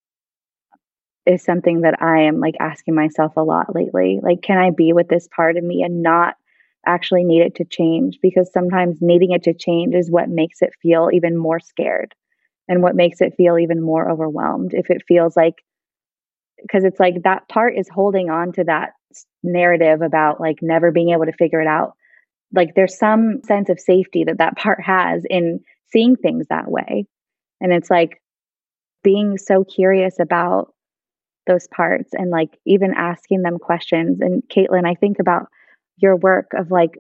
Is something that I am like asking myself a lot lately. Like, can I be with this part of me and not actually need it to change? Because sometimes needing it to change is what makes it feel even more scared and what makes it feel even more overwhelmed. If it feels like, because it's like that part is holding on to that narrative about like never being able to figure it out. Like, there's some sense of safety that part has in seeing things that way. And it's like being so curious about those parts and like even asking them questions. And Caitlin, I think about your work of like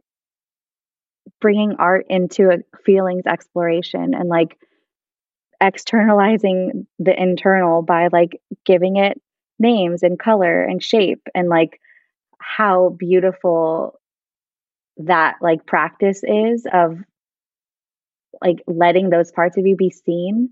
bringing art into a feelings exploration and like externalizing the internal by like giving it names and color and shape, and like how beautiful that like practice is of like letting those parts of you be seen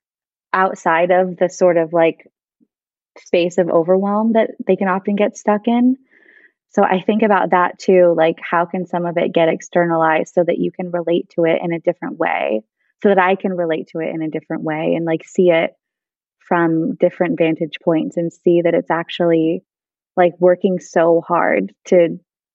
outside of the sort of like space of overwhelm that they can often get stuck in. So I think about that too, like how can some of it get externalized so that you can relate to it in a different way, so that I can relate to it in a different way and like see it from different vantage points and see that it's actually like working so hard to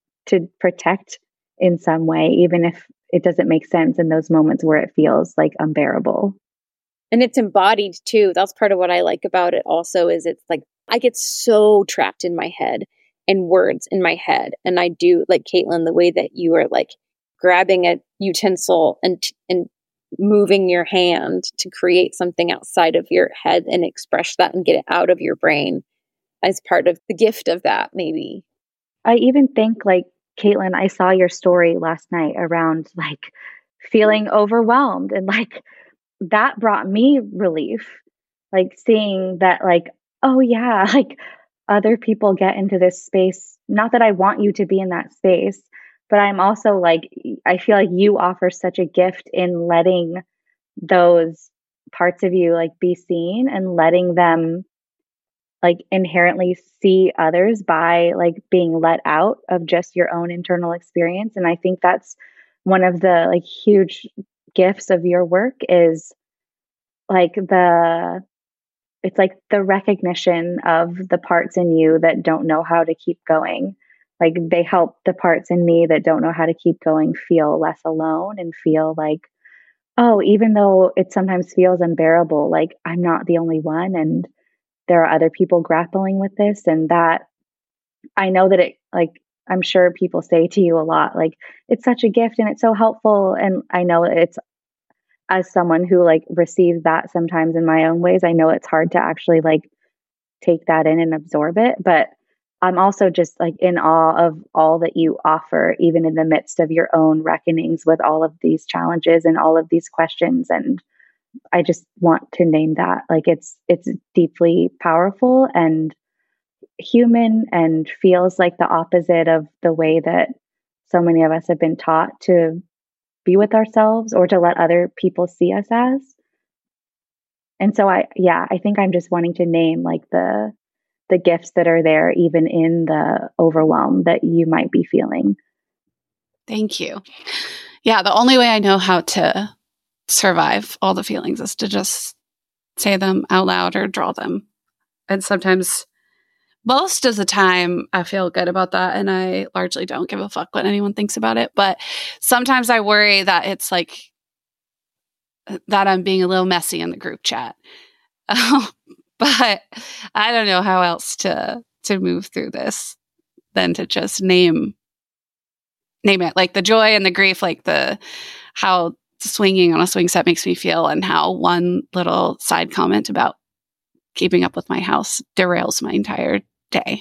protect in some way, even if it doesn't make sense in those moments where it feels like unbearable. And it's embodied too. That's part of what I like about it also, is it's like I get so trapped in my head and words in my head. And I do, like Caitlin, the way that you are like grabbing a utensil and moving your hand to create something outside of your head and express that and get it out of your brain as part of the gift of that, maybe. I even think, like, Caitlin, I saw your story last night around like feeling overwhelmed, and like that brought me relief. Like seeing that, like, oh yeah, like other people get into this space. Not that I want you to be in that space, but I'm also like, I feel like you offer such a gift in letting those parts of you like be seen and letting them like inherently see others by like being let out of just your own internal experience. And I think that's one of the like huge gifts of your work, is like it's like the recognition of the parts in you that don't know how to keep going. Like they help the parts in me that don't know how to keep going feel less alone and feel like, oh, even though it sometimes feels unbearable, like I'm not the only one, and there are other people grappling with this. And that I know that it, like, I'm sure people say to you a lot, like, it's such a gift and it's so helpful. And I know it's, as someone who like receives that sometimes in my own ways, I know it's hard to actually like take that in and absorb it. But I'm also just like in awe of all that you offer, even in the midst of your own reckonings with all of these challenges and all of these questions. And I just want to name that. Like it's deeply powerful and human, and feels like the opposite of the way that so many of us have been taught to be with ourselves or to let other people see us as. And so I think I'm just wanting to name like the gifts that are there even in the overwhelm that you might be feeling. Thank you. Yeah, the only way I know how to survive all the feelings is to just say them out loud or draw them. And sometimes, most of the time, I feel good about that, and I largely don't give a fuck what anyone thinks about it. But sometimes I worry that it's like that I'm being a little messy in the group chat. But I don't know how else to move through this than to just name it, like the joy and the grief, like how swinging on a swing set makes me feel, and how one little side comment about keeping up with my house derails my entire day.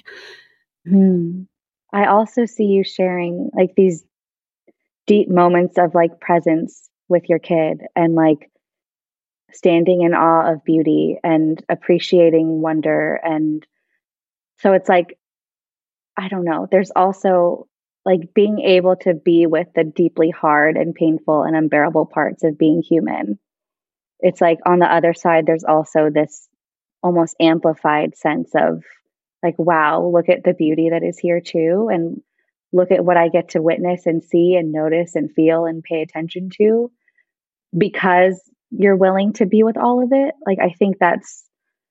I also see you sharing like these deep moments of like presence with your kid and like standing in awe of beauty and appreciating wonder. And so it's like, I don't know, there's also like being able to be with the deeply hard and painful and unbearable parts of being human. It's like on the other side, there's also this almost amplified sense of like, wow, look at the beauty that is here too. And look at what I get to witness and see and notice and feel and pay attention to because you're willing to be with all of it. Like, I think that's,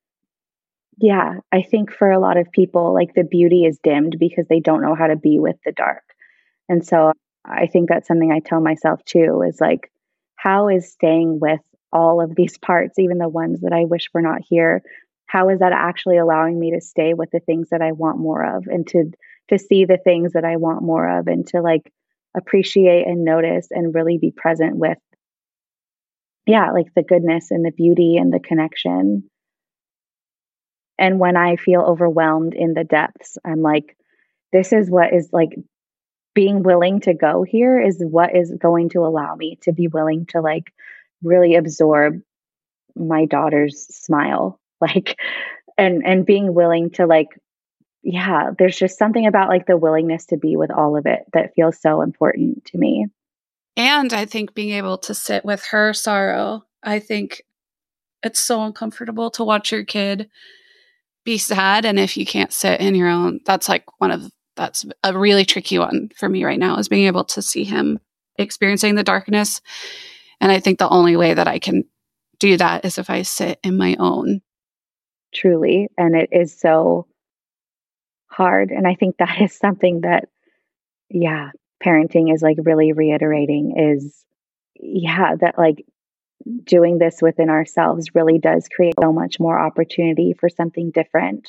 yeah, I think for a lot of people, like the beauty is dimmed because they don't know how to be with the dark. And so I think that's something I tell myself too is like, how is staying with all of these parts, even the ones that I wish were not here, how is that actually allowing me to stay with the things that I want more of and to see the things that I want more of and to like appreciate and notice and really be present with, yeah, like the goodness and the beauty and the connection. And when I feel overwhelmed in the depths, I'm like, this is what is like being willing to go here is what is going to allow me to be willing to like really absorb my daughter's smile. Like, and being willing to like, yeah, there's just something about like the willingness to be with all of it that feels so important to me. And I think being able to sit with her sorrow, I think it's so uncomfortable to watch your kid be sad. And if you can't sit in your own, that's a really tricky one for me right now is being able to see him experiencing the darkness. And I think the only way that I can do that is if I sit in my own. Truly. And it is so hard. And I think that is something that, yeah, parenting is like really reiterating is, yeah, that like doing this within ourselves really does create so much more opportunity for something different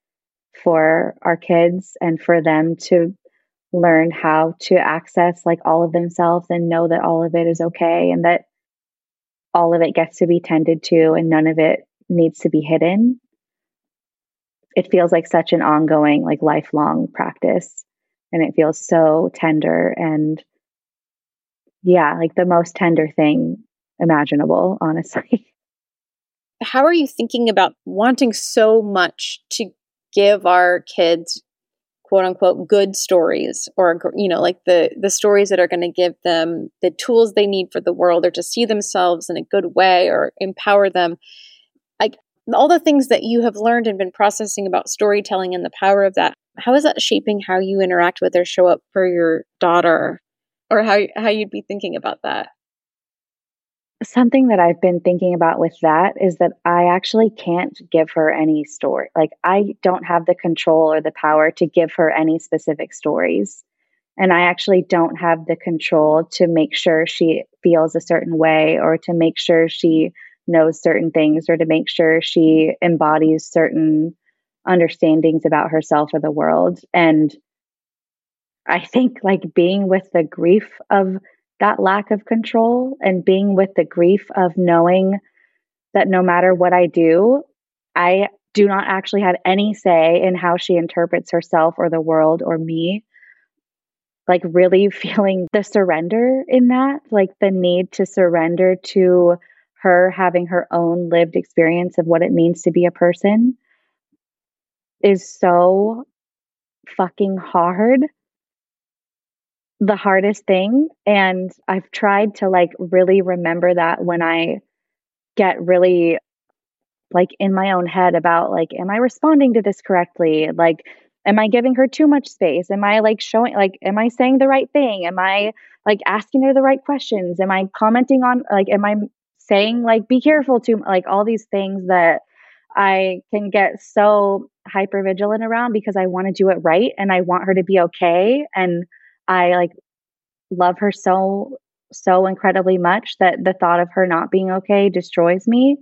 for our kids and for them to learn how to access like all of themselves and know that all of it is okay and that all of it gets to be tended to and none of it needs to be hidden. It feels like such an ongoing, like lifelong practice. And it feels so tender and yeah, like the most tender thing imaginable, honestly. How are you thinking about wanting so much to give our kids quote unquote good stories or, you know, like the stories that are going to give them the tools they need for the world or to see themselves in a good way or empower them? Like all the things that you have learned and been processing about storytelling and the power of that, how is that shaping how you interact with or show up for your daughter or how you'd be thinking about that? Something that I've been thinking about with that is that I actually can't give her any story. Like I don't have the control or the power to give her any specific stories. And I actually don't have the control to make sure she feels a certain way or to make sure she knows certain things or to make sure she embodies certain understandings about herself or the world. And I think like being with the grief of that lack of control and being with the grief of knowing that no matter what I do not actually have any say in how she interprets herself or the world or me. Like really feeling the surrender in that, like the need to surrender to her having her own lived experience of what it means to be a person is so fucking hard. The hardest thing. And I've tried to like really remember that when I get really like in my own head about like, am I responding to this correctly? Like, am I giving her too much space? Am I like showing, like, am I saying the right thing? Am I like asking her the right questions? Am I commenting on, like, am I saying like, be careful to like all these things that I can get so hyper vigilant around because I want to do it right and I want her to be okay. And I like love her so incredibly much that the thought of her not being okay destroys me.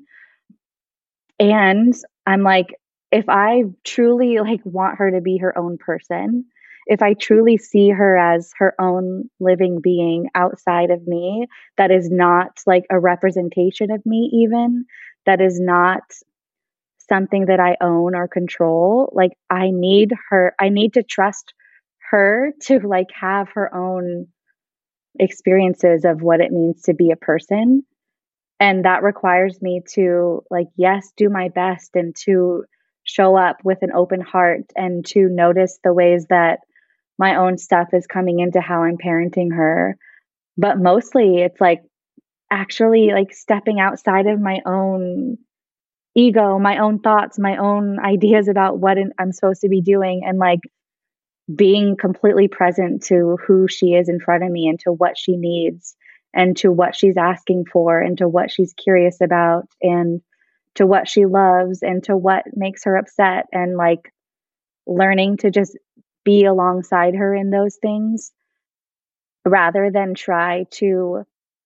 And I'm like, if I truly like want her to be her own person, if I truly see her as her own living being outside of me, that is not like a representation of me, even that is not something that I own or control. Like I need to trust her to like have her own experiences of what it means to be a person. And that requires me to like, yes, do my best and to show up with an open heart and to notice the ways that my own stuff is coming into how I'm parenting her. But mostly it's like actually like stepping outside of my own ego, my own thoughts, my own ideas about what I'm supposed to be doing, and like being completely present to who she is in front of me and to what she needs and to what she's asking for and to what she's curious about and to what she loves and to what makes her upset, and like learning to just be alongside her in those things rather than try to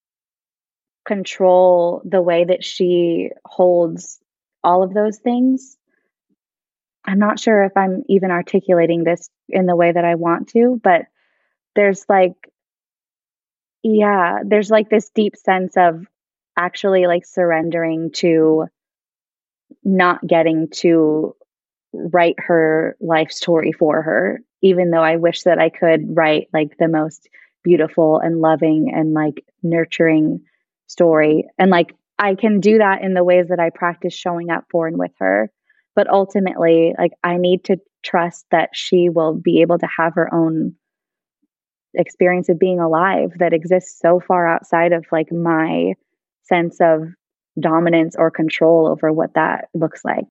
control the way that she holds all of those things. I'm not sure if I'm even articulating this in the way that I want to, but there's like, yeah, there's like this deep sense of actually like surrendering to not getting to write her life story for her, even though I wish that I could write like the most beautiful and loving and like nurturing story. And like I can do that in the ways that I practice showing up for and with her. But ultimately, like I need to trust that she will be able to have her own experience of being alive that exists so far outside of like my sense of dominance or control over what that looks like.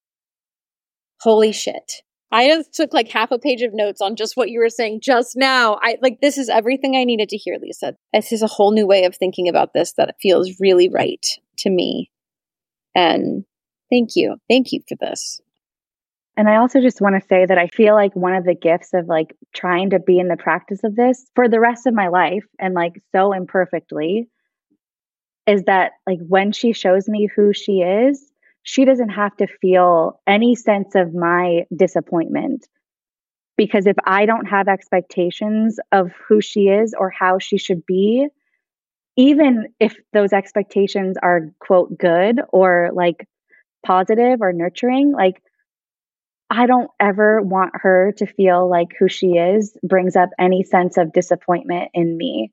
Holy shit. I just took like half a page of notes on just what you were saying just now. This is everything I needed to hear, Lisa. This is a whole new way of thinking about this that feels really right to me. And thank you. Thank you for this. And I also just want to say that I feel like one of the gifts of like trying to be in the practice of this for the rest of my life and like so imperfectly is that like when she shows me who she is, she doesn't have to feel any sense of my disappointment. Because if I don't have expectations of who she is or how she should be, even if those expectations are quote good or like positive or nurturing, like I don't ever want her to feel like who she is brings up any sense of disappointment in me.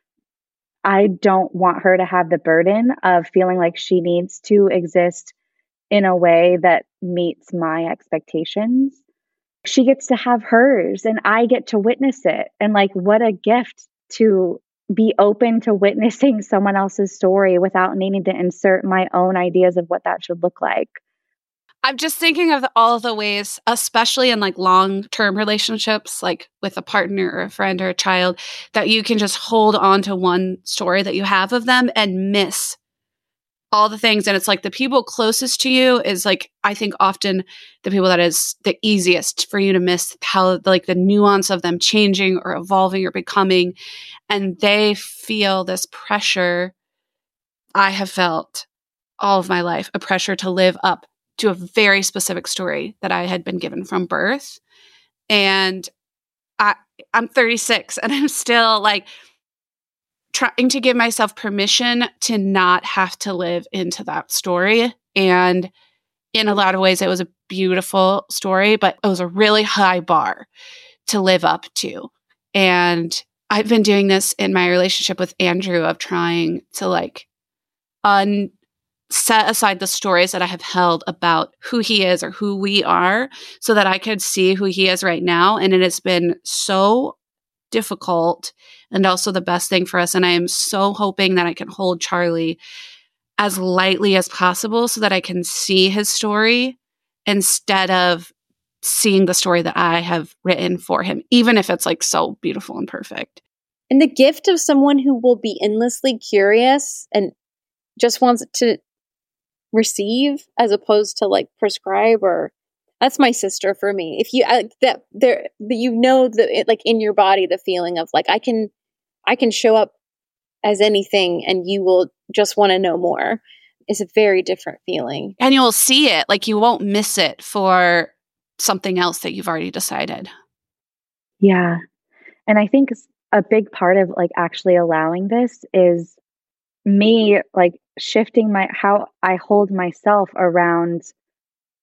I don't want her to have the burden of feeling like she needs to exist in a way that meets my expectations. She gets to have hers and I get to witness it. And like, what a gift to be open to witnessing someone else's story without needing to insert my own ideas of what that should look like. I'm just thinking of all of the ways, especially in like long-term relationships, like with a partner or a friend or a child, that you can just hold on to one story that you have of them and miss all the things. And it's like the people closest to you is like, I think often the people that is the easiest for you to miss how like the nuance of them changing or evolving or becoming. And they feel this pressure. I have felt all of my life, a pressure to live up to a very specific story that I had been given from birth. And I'm 36 and I'm still like trying to give myself permission to not have to live into that story. And in a lot of ways, it was a beautiful story, but it was a really high bar to live up to. And I've been doing this in my relationship with Andrew of trying to like set aside the stories that I have held about who he is or who we are so that I could see who he is right now. And it has been so difficult and also the best thing for us. And I am so hoping that I can hold Charlie as lightly as possible so that I can see his story instead of seeing the story that I have written for him, even if it's like so beautiful and perfect. And the gift of someone who will be endlessly curious and just wants to receive as opposed to like prescribe, or that's my sister for me. If you like in your body, the feeling of like, I can show up as anything and you will just want to know more is a very different feeling. And you'll see it, like you won't miss it for something else that you've already decided. Yeah. And I think a big part of like actually allowing this is me like shifting how I hold myself around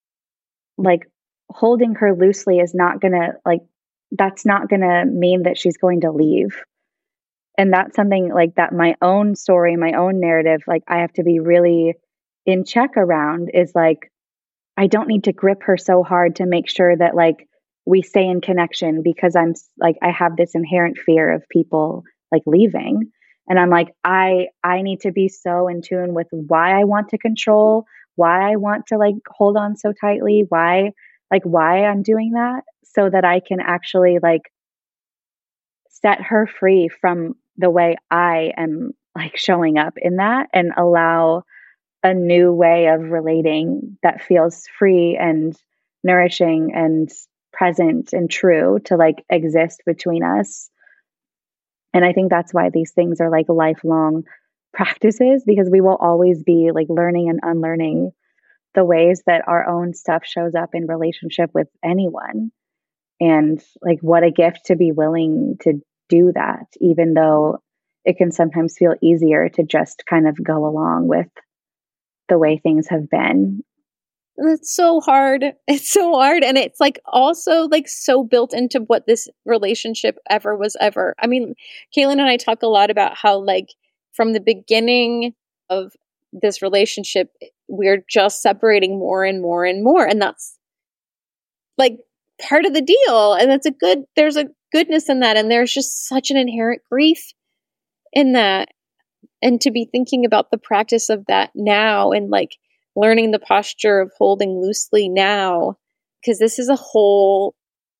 like holding her loosely is not going to like, that's not going to mean that she's going to leave. And that's something like that my own story, my own narrative, like I have to be really in check around is like, I don't need to grip her so hard to make sure that like we stay in connection because I'm like, I have this inherent fear of people like leaving. And I'm like, I need to be so in tune with why I want to control, why I want to like hold on so tightly, why I'm doing that so that I can actually like set her free from the way I am like showing up in that and allow a new way of relating that feels free and nourishing and present and true to like exist between us. And I think that's why these things are like lifelong practices because we will always be like learning and unlearning the ways that our own stuff shows up in relationship with anyone. And like what a gift to be willing to do that, even though it can sometimes feel easier to just kind of go along with the way things have been. It's so hard. It's so hard. And it's like also like so built into what this relationship ever was ever. I mean, Caitlin and I talk a lot about how like from the beginning of this relationship, we're just separating more and more and more. And that's like part of the deal. And there's a goodness in that. And there's just such an inherent grief in that. And to be thinking about the practice of that now and like learning the posture of holding loosely now, because this is a whole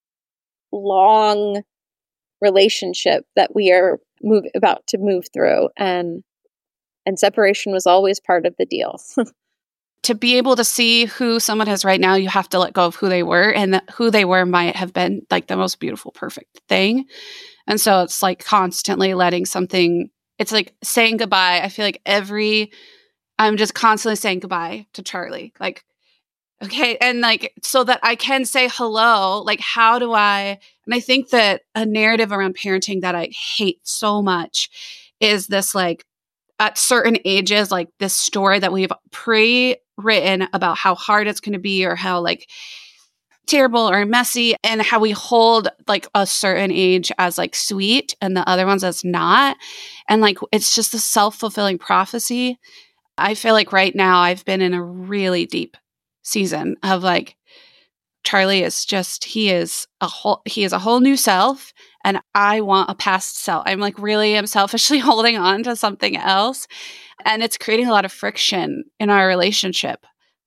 long relationship that we are about to move through. And separation was always part of the deal. To be able to see who someone is right now, you have to let go of who they were, and who they were might have been like the most beautiful, perfect thing. And so it's like constantly letting something, it's like saying goodbye. I feel like I'm just constantly saying goodbye to Charlie. Like, okay. And like, so that I can say hello, like, and I think that a narrative around parenting that I hate so much is this, like, at certain ages, like this story that we've pre-written about how hard it's going to be or how like terrible or messy, and how we hold like a certain age as like sweet and the other ones as not. And like, it's just a self-fulfilling prophecy. I feel like right now I've been in a really deep season of like, Charlie is just, he is a whole new self, and I want a past self. I'm like, really am selfishly holding on to something else, and it's creating a lot of friction in our relationship.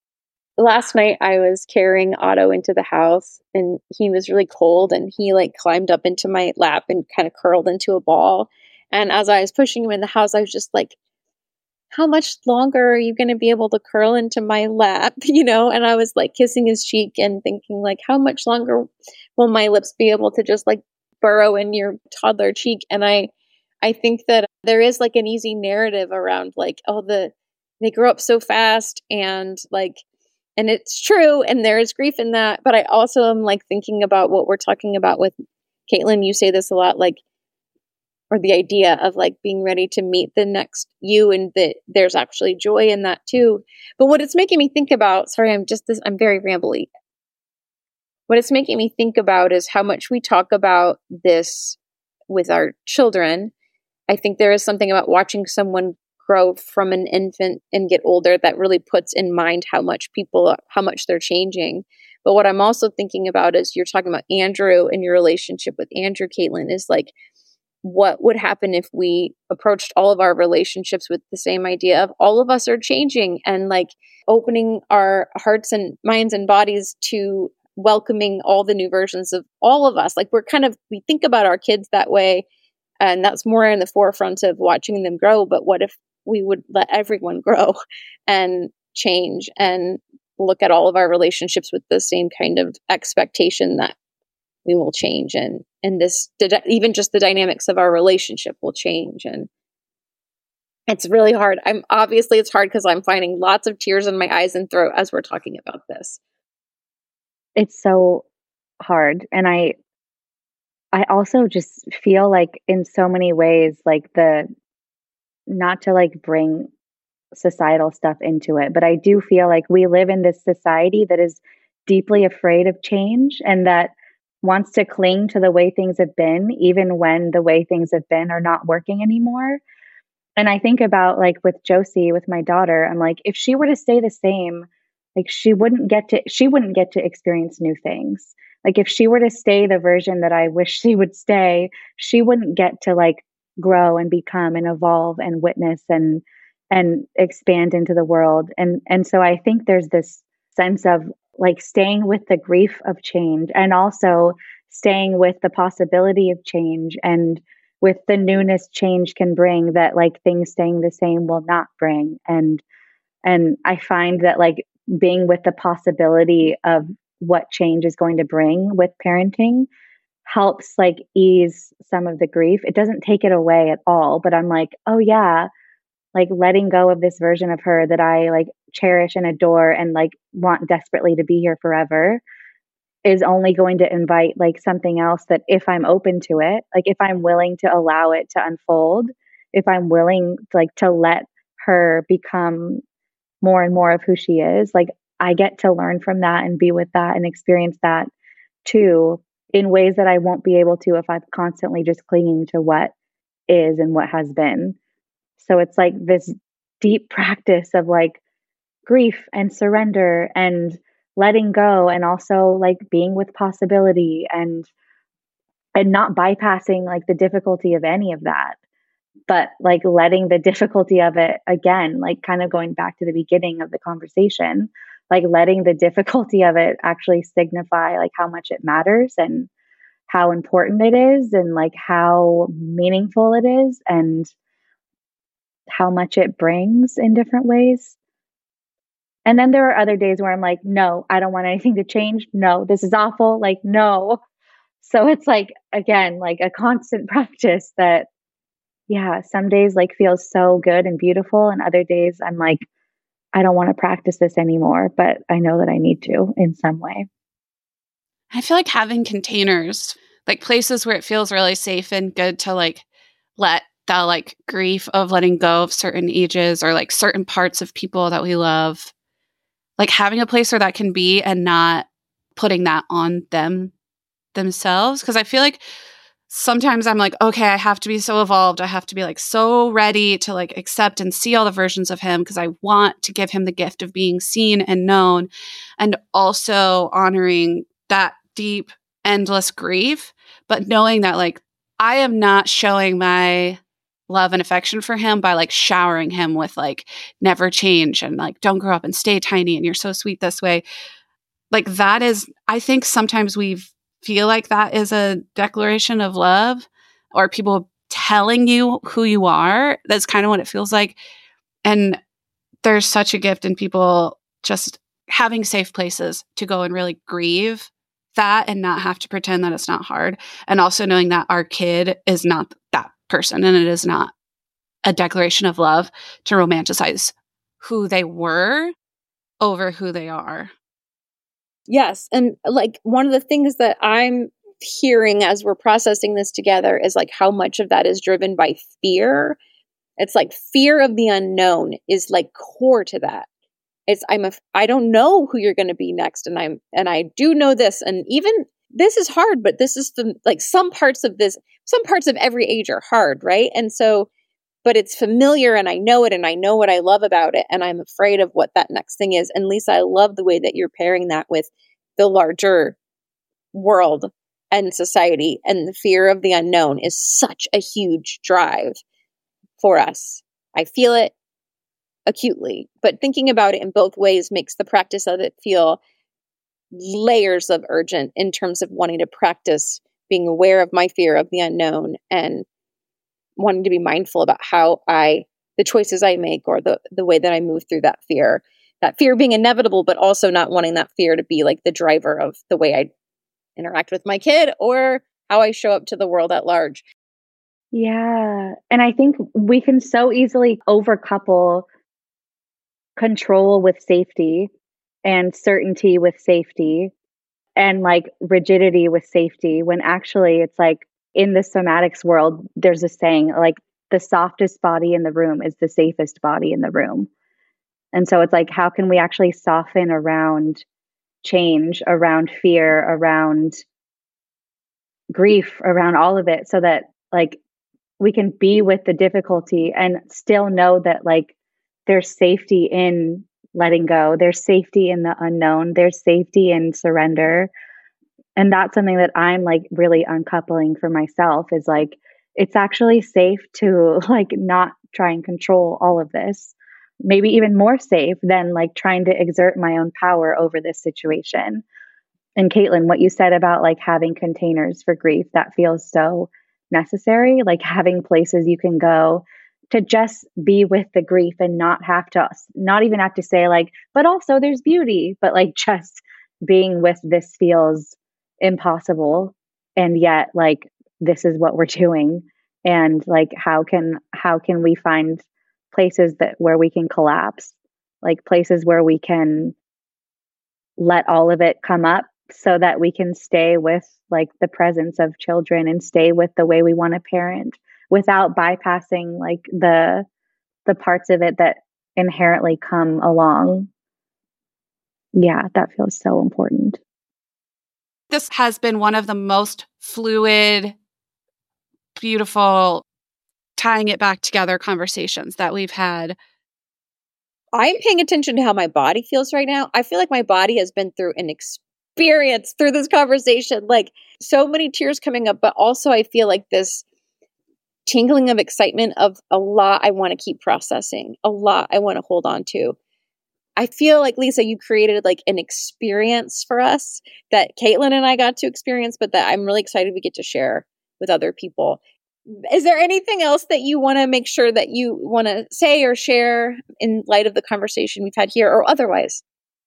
Last night I was carrying Otto into the house and he was really cold and he like climbed up into my lap and kind of curled into a ball. And as I was pushing him in the house, I was just like, how much longer are you going to be able to curl into my lap? And I was like kissing his cheek and thinking like, how much longer will my lips be able to just like burrow in your toddler cheek? And I think that there is like an easy narrative around like, they grow up so fast and like, and it's true. And there is grief in that. But I also am like thinking about what we're talking about with Caitlin. You say this a lot, like, or the idea of like being ready to meet the next you, and that there's actually joy in that too. But what it's making me think about, I'm very rambly. What it's making me think about is how much we talk about this with our children. I think there is something about watching someone grow from an infant and get older that really puts in mind how much they're changing. But what I'm also thinking about is you're talking about Andrew and your relationship with Andrew, Caitlin, is like, what would happen if we approached all of our relationships with the same idea of all of us are changing, and like opening our hearts and minds and bodies to welcoming all the new versions of all of us. Like we think about our kids that way, and that's more in the forefront of watching them grow. But what if we would let everyone grow and change and look at all of our relationships with the same kind of expectation that we will change, and this even just the dynamics of our relationship will change. And it's really hard. It's hard because I'm finding lots of tears in my eyes and throat as we're talking about this. It's so hard. And I also just feel like in so many ways, like not to like bring societal stuff into it, but I do feel like we live in this society that is deeply afraid of change and that wants to cling to the way things have been, even when the way things have been are not working anymore. And I think about like with Josie, with my daughter, I'm like, if she were to stay the same, like she wouldn't get to experience new things. Like if she were to stay the version that I wish she would stay, she wouldn't get to like grow and become and evolve and witness and expand into the world. And so I think there's this sense of like staying with the grief of change and also staying with the possibility of change and with the newness change can bring that like things staying the same will not bring. And I find that like being with the possibility of what change is going to bring with parenting helps like ease some of the grief. It doesn't take it away at all, but I'm like, oh yeah, like letting go of this version of her that I like cherish and adore and like want desperately to be here forever is only going to invite like something else that if I'm open to it, like if I'm willing to allow it to unfold, if I'm willing like to let her become more and more of who she is, like I get to learn from that and be with that and experience that too in ways that I won't be able to if I'm constantly just clinging to what is and what has been. So it's like this deep practice of like grief and surrender and letting go and also like being with possibility and not bypassing like the difficulty of any of that, but like letting the difficulty of it again, like kind of going back to the beginning of the conversation, like letting the difficulty of it actually signify like how much it matters and how important it is and like how meaningful it is and how much it brings in different ways. And then there are other days where I'm like, no, I don't want anything to change. No, this is awful. Like, no. So it's like, again, like a constant practice that, yeah, some days like feels so good and beautiful. And other days I'm like, I don't want to practice this anymore, but I know that I need to in some way. I feel like having containers, like places where it feels really safe and good to like let the like grief of letting go of certain ages or like certain parts of people that we love, like having a place where that can be and not putting that on themselves. Because I feel like sometimes I'm like, okay, I have to be so evolved. I have to be like so ready to like accept and see all the versions of him because I want to give him the gift of being seen and known, and also honoring that deep, endless grief, but knowing that like I am not showing my love and affection for him by like showering him with like never change and like don't grow up and stay tiny and you're so sweet this way. Like that is, I think sometimes we feel like that is a declaration of love or people telling you who you are. That's kind of what it feels like. And there's such a gift in people just having safe places to go and really grieve that and not have to pretend that it's not hard. And also knowing that our kid is not that person and it is not a declaration of love to romanticize who they were over who they are. Yes. And like one of the things that I'm hearing as we're processing this together is like how much of that is driven by fear. It's like fear of the unknown is like core to that. It's I don't know who you're going to be next, and I do know this, and even this is hard, but this is like some parts of every age are hard, right? And so, but it's familiar, and I know it, and I know what I love about it, and I'm afraid of what that next thing is. And Lisa, I love the way that you're pairing that with the larger world and society, and the fear of the unknown is such a huge drive for us. I feel it acutely, but thinking about it in both ways makes the practice of it feel layers of urgent in terms of wanting to practice being aware of my fear of the unknown and wanting to be mindful about how the choices I make or the way that I move through that fear being inevitable, but also not wanting that fear to be like the driver of the way I interact with my kid or how I show up to the world at large. Yeah. And I think we can so easily overcouple control with safety and certainty with safety and like rigidity with safety when actually it's like in the somatics world, there's a saying like the softest body in the room is the safest body in the room. And so it's like, how can we actually soften around change, around fear, around grief, around all of it, so that like we can be with the difficulty and still know that like there's safety in letting go, there's safety in the unknown, there's safety in surrender. And that's something that I'm like really uncoupling for myself, is like it's actually safe to like not try and control all of this. Maybe even more safe than like trying to exert my own power over this situation. And Caitlin, what you said about like having containers for grief, that feels so necessary. Like having places you can go to just be with the grief and not even have to say like, but also there's beauty, but like just being with this feels impossible. And yet like, this is what we're doing. And like, how can we find places where we can collapse, like places where we can let all of it come up so that we can stay with like the presence of children and stay with the way we want to parent without bypassing like the parts of it that inherently come along. Yeah, that feels so important. This has been one of the most fluid, beautiful, tying it back together conversations that we've had. I'm paying attention to how my body feels right now. I feel like my body has been through an experience through this conversation, like so many tears coming up, but also I feel like this tingling of excitement of a lot I want to keep processing, a lot I want to hold on to. I feel like, Lisa, you created like an experience for us that Caitlin and I got to experience, but that I'm really excited we get to share with other people. Is there anything else that you want to make sure that you want to say or share in light of the conversation we've had here or otherwise?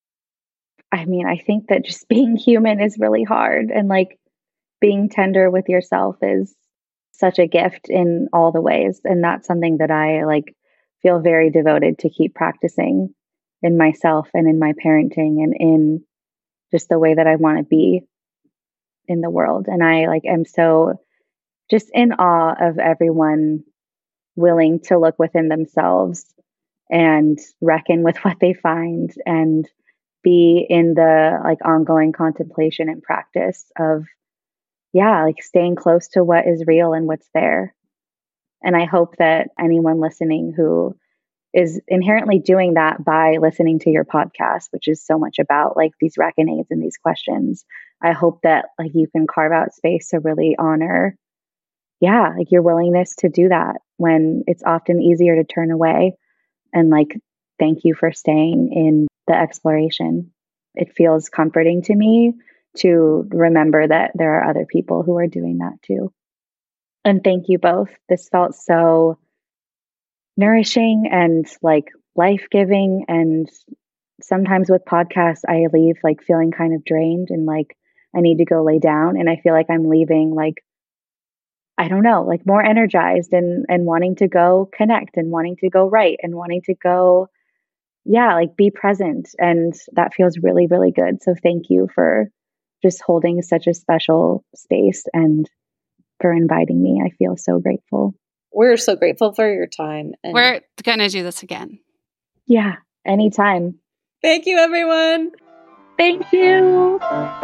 I mean, I think that just being human is really hard, and like being tender with yourself is such a gift in all the ways. And that's something that I like feel very devoted to keep practicing in myself and in my parenting and in just the way that I want to be in the world. And I like am so just in awe of everyone willing to look within themselves and reckon with what they find and be in the like ongoing contemplation and practice of, yeah, like staying close to what is real and what's there. And I hope that anyone listening who is inherently doing that by listening to your podcast, which is so much about like these reckonings and these questions, I hope that like you can carve out space to really honor, yeah, like your willingness to do that when it's often easier to turn away. And like, thank you for staying in the exploration. It feels comforting to me to remember that there are other people who are doing that too. And thank you both. This felt so nourishing and like life-giving. And sometimes with podcasts, I leave like feeling kind of drained and like I need to go lay down. And I feel like I'm leaving like, I don't know, like more energized and wanting to go connect and wanting to go write and wanting to go, yeah, like be present. And that feels really, really good. So thank you for just holding such a special space and for inviting me. I feel so grateful. We're so grateful for your time. And we're going to do this again. Yeah, anytime. Thank you, everyone. Thank you. You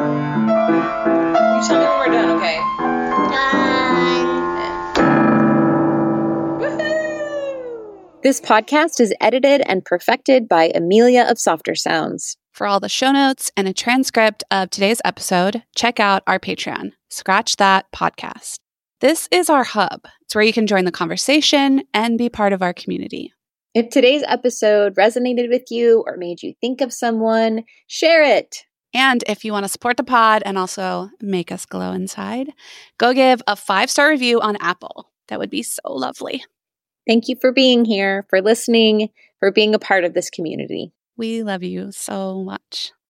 tell me when we're done, okay? This podcast is edited and perfected by Amelia of Softer Sounds. For all the show notes and a transcript of today's episode, check out our Patreon, Scratch That Podcast. This is our hub. It's where you can join the conversation and be part of our community. If today's episode resonated with you or made you think of someone, share it. And if you want to support the pod and also make us glow inside, go give a 5-star review on Apple. That would be so lovely. Thank you for being here, for listening, for being a part of this community. We love you so much.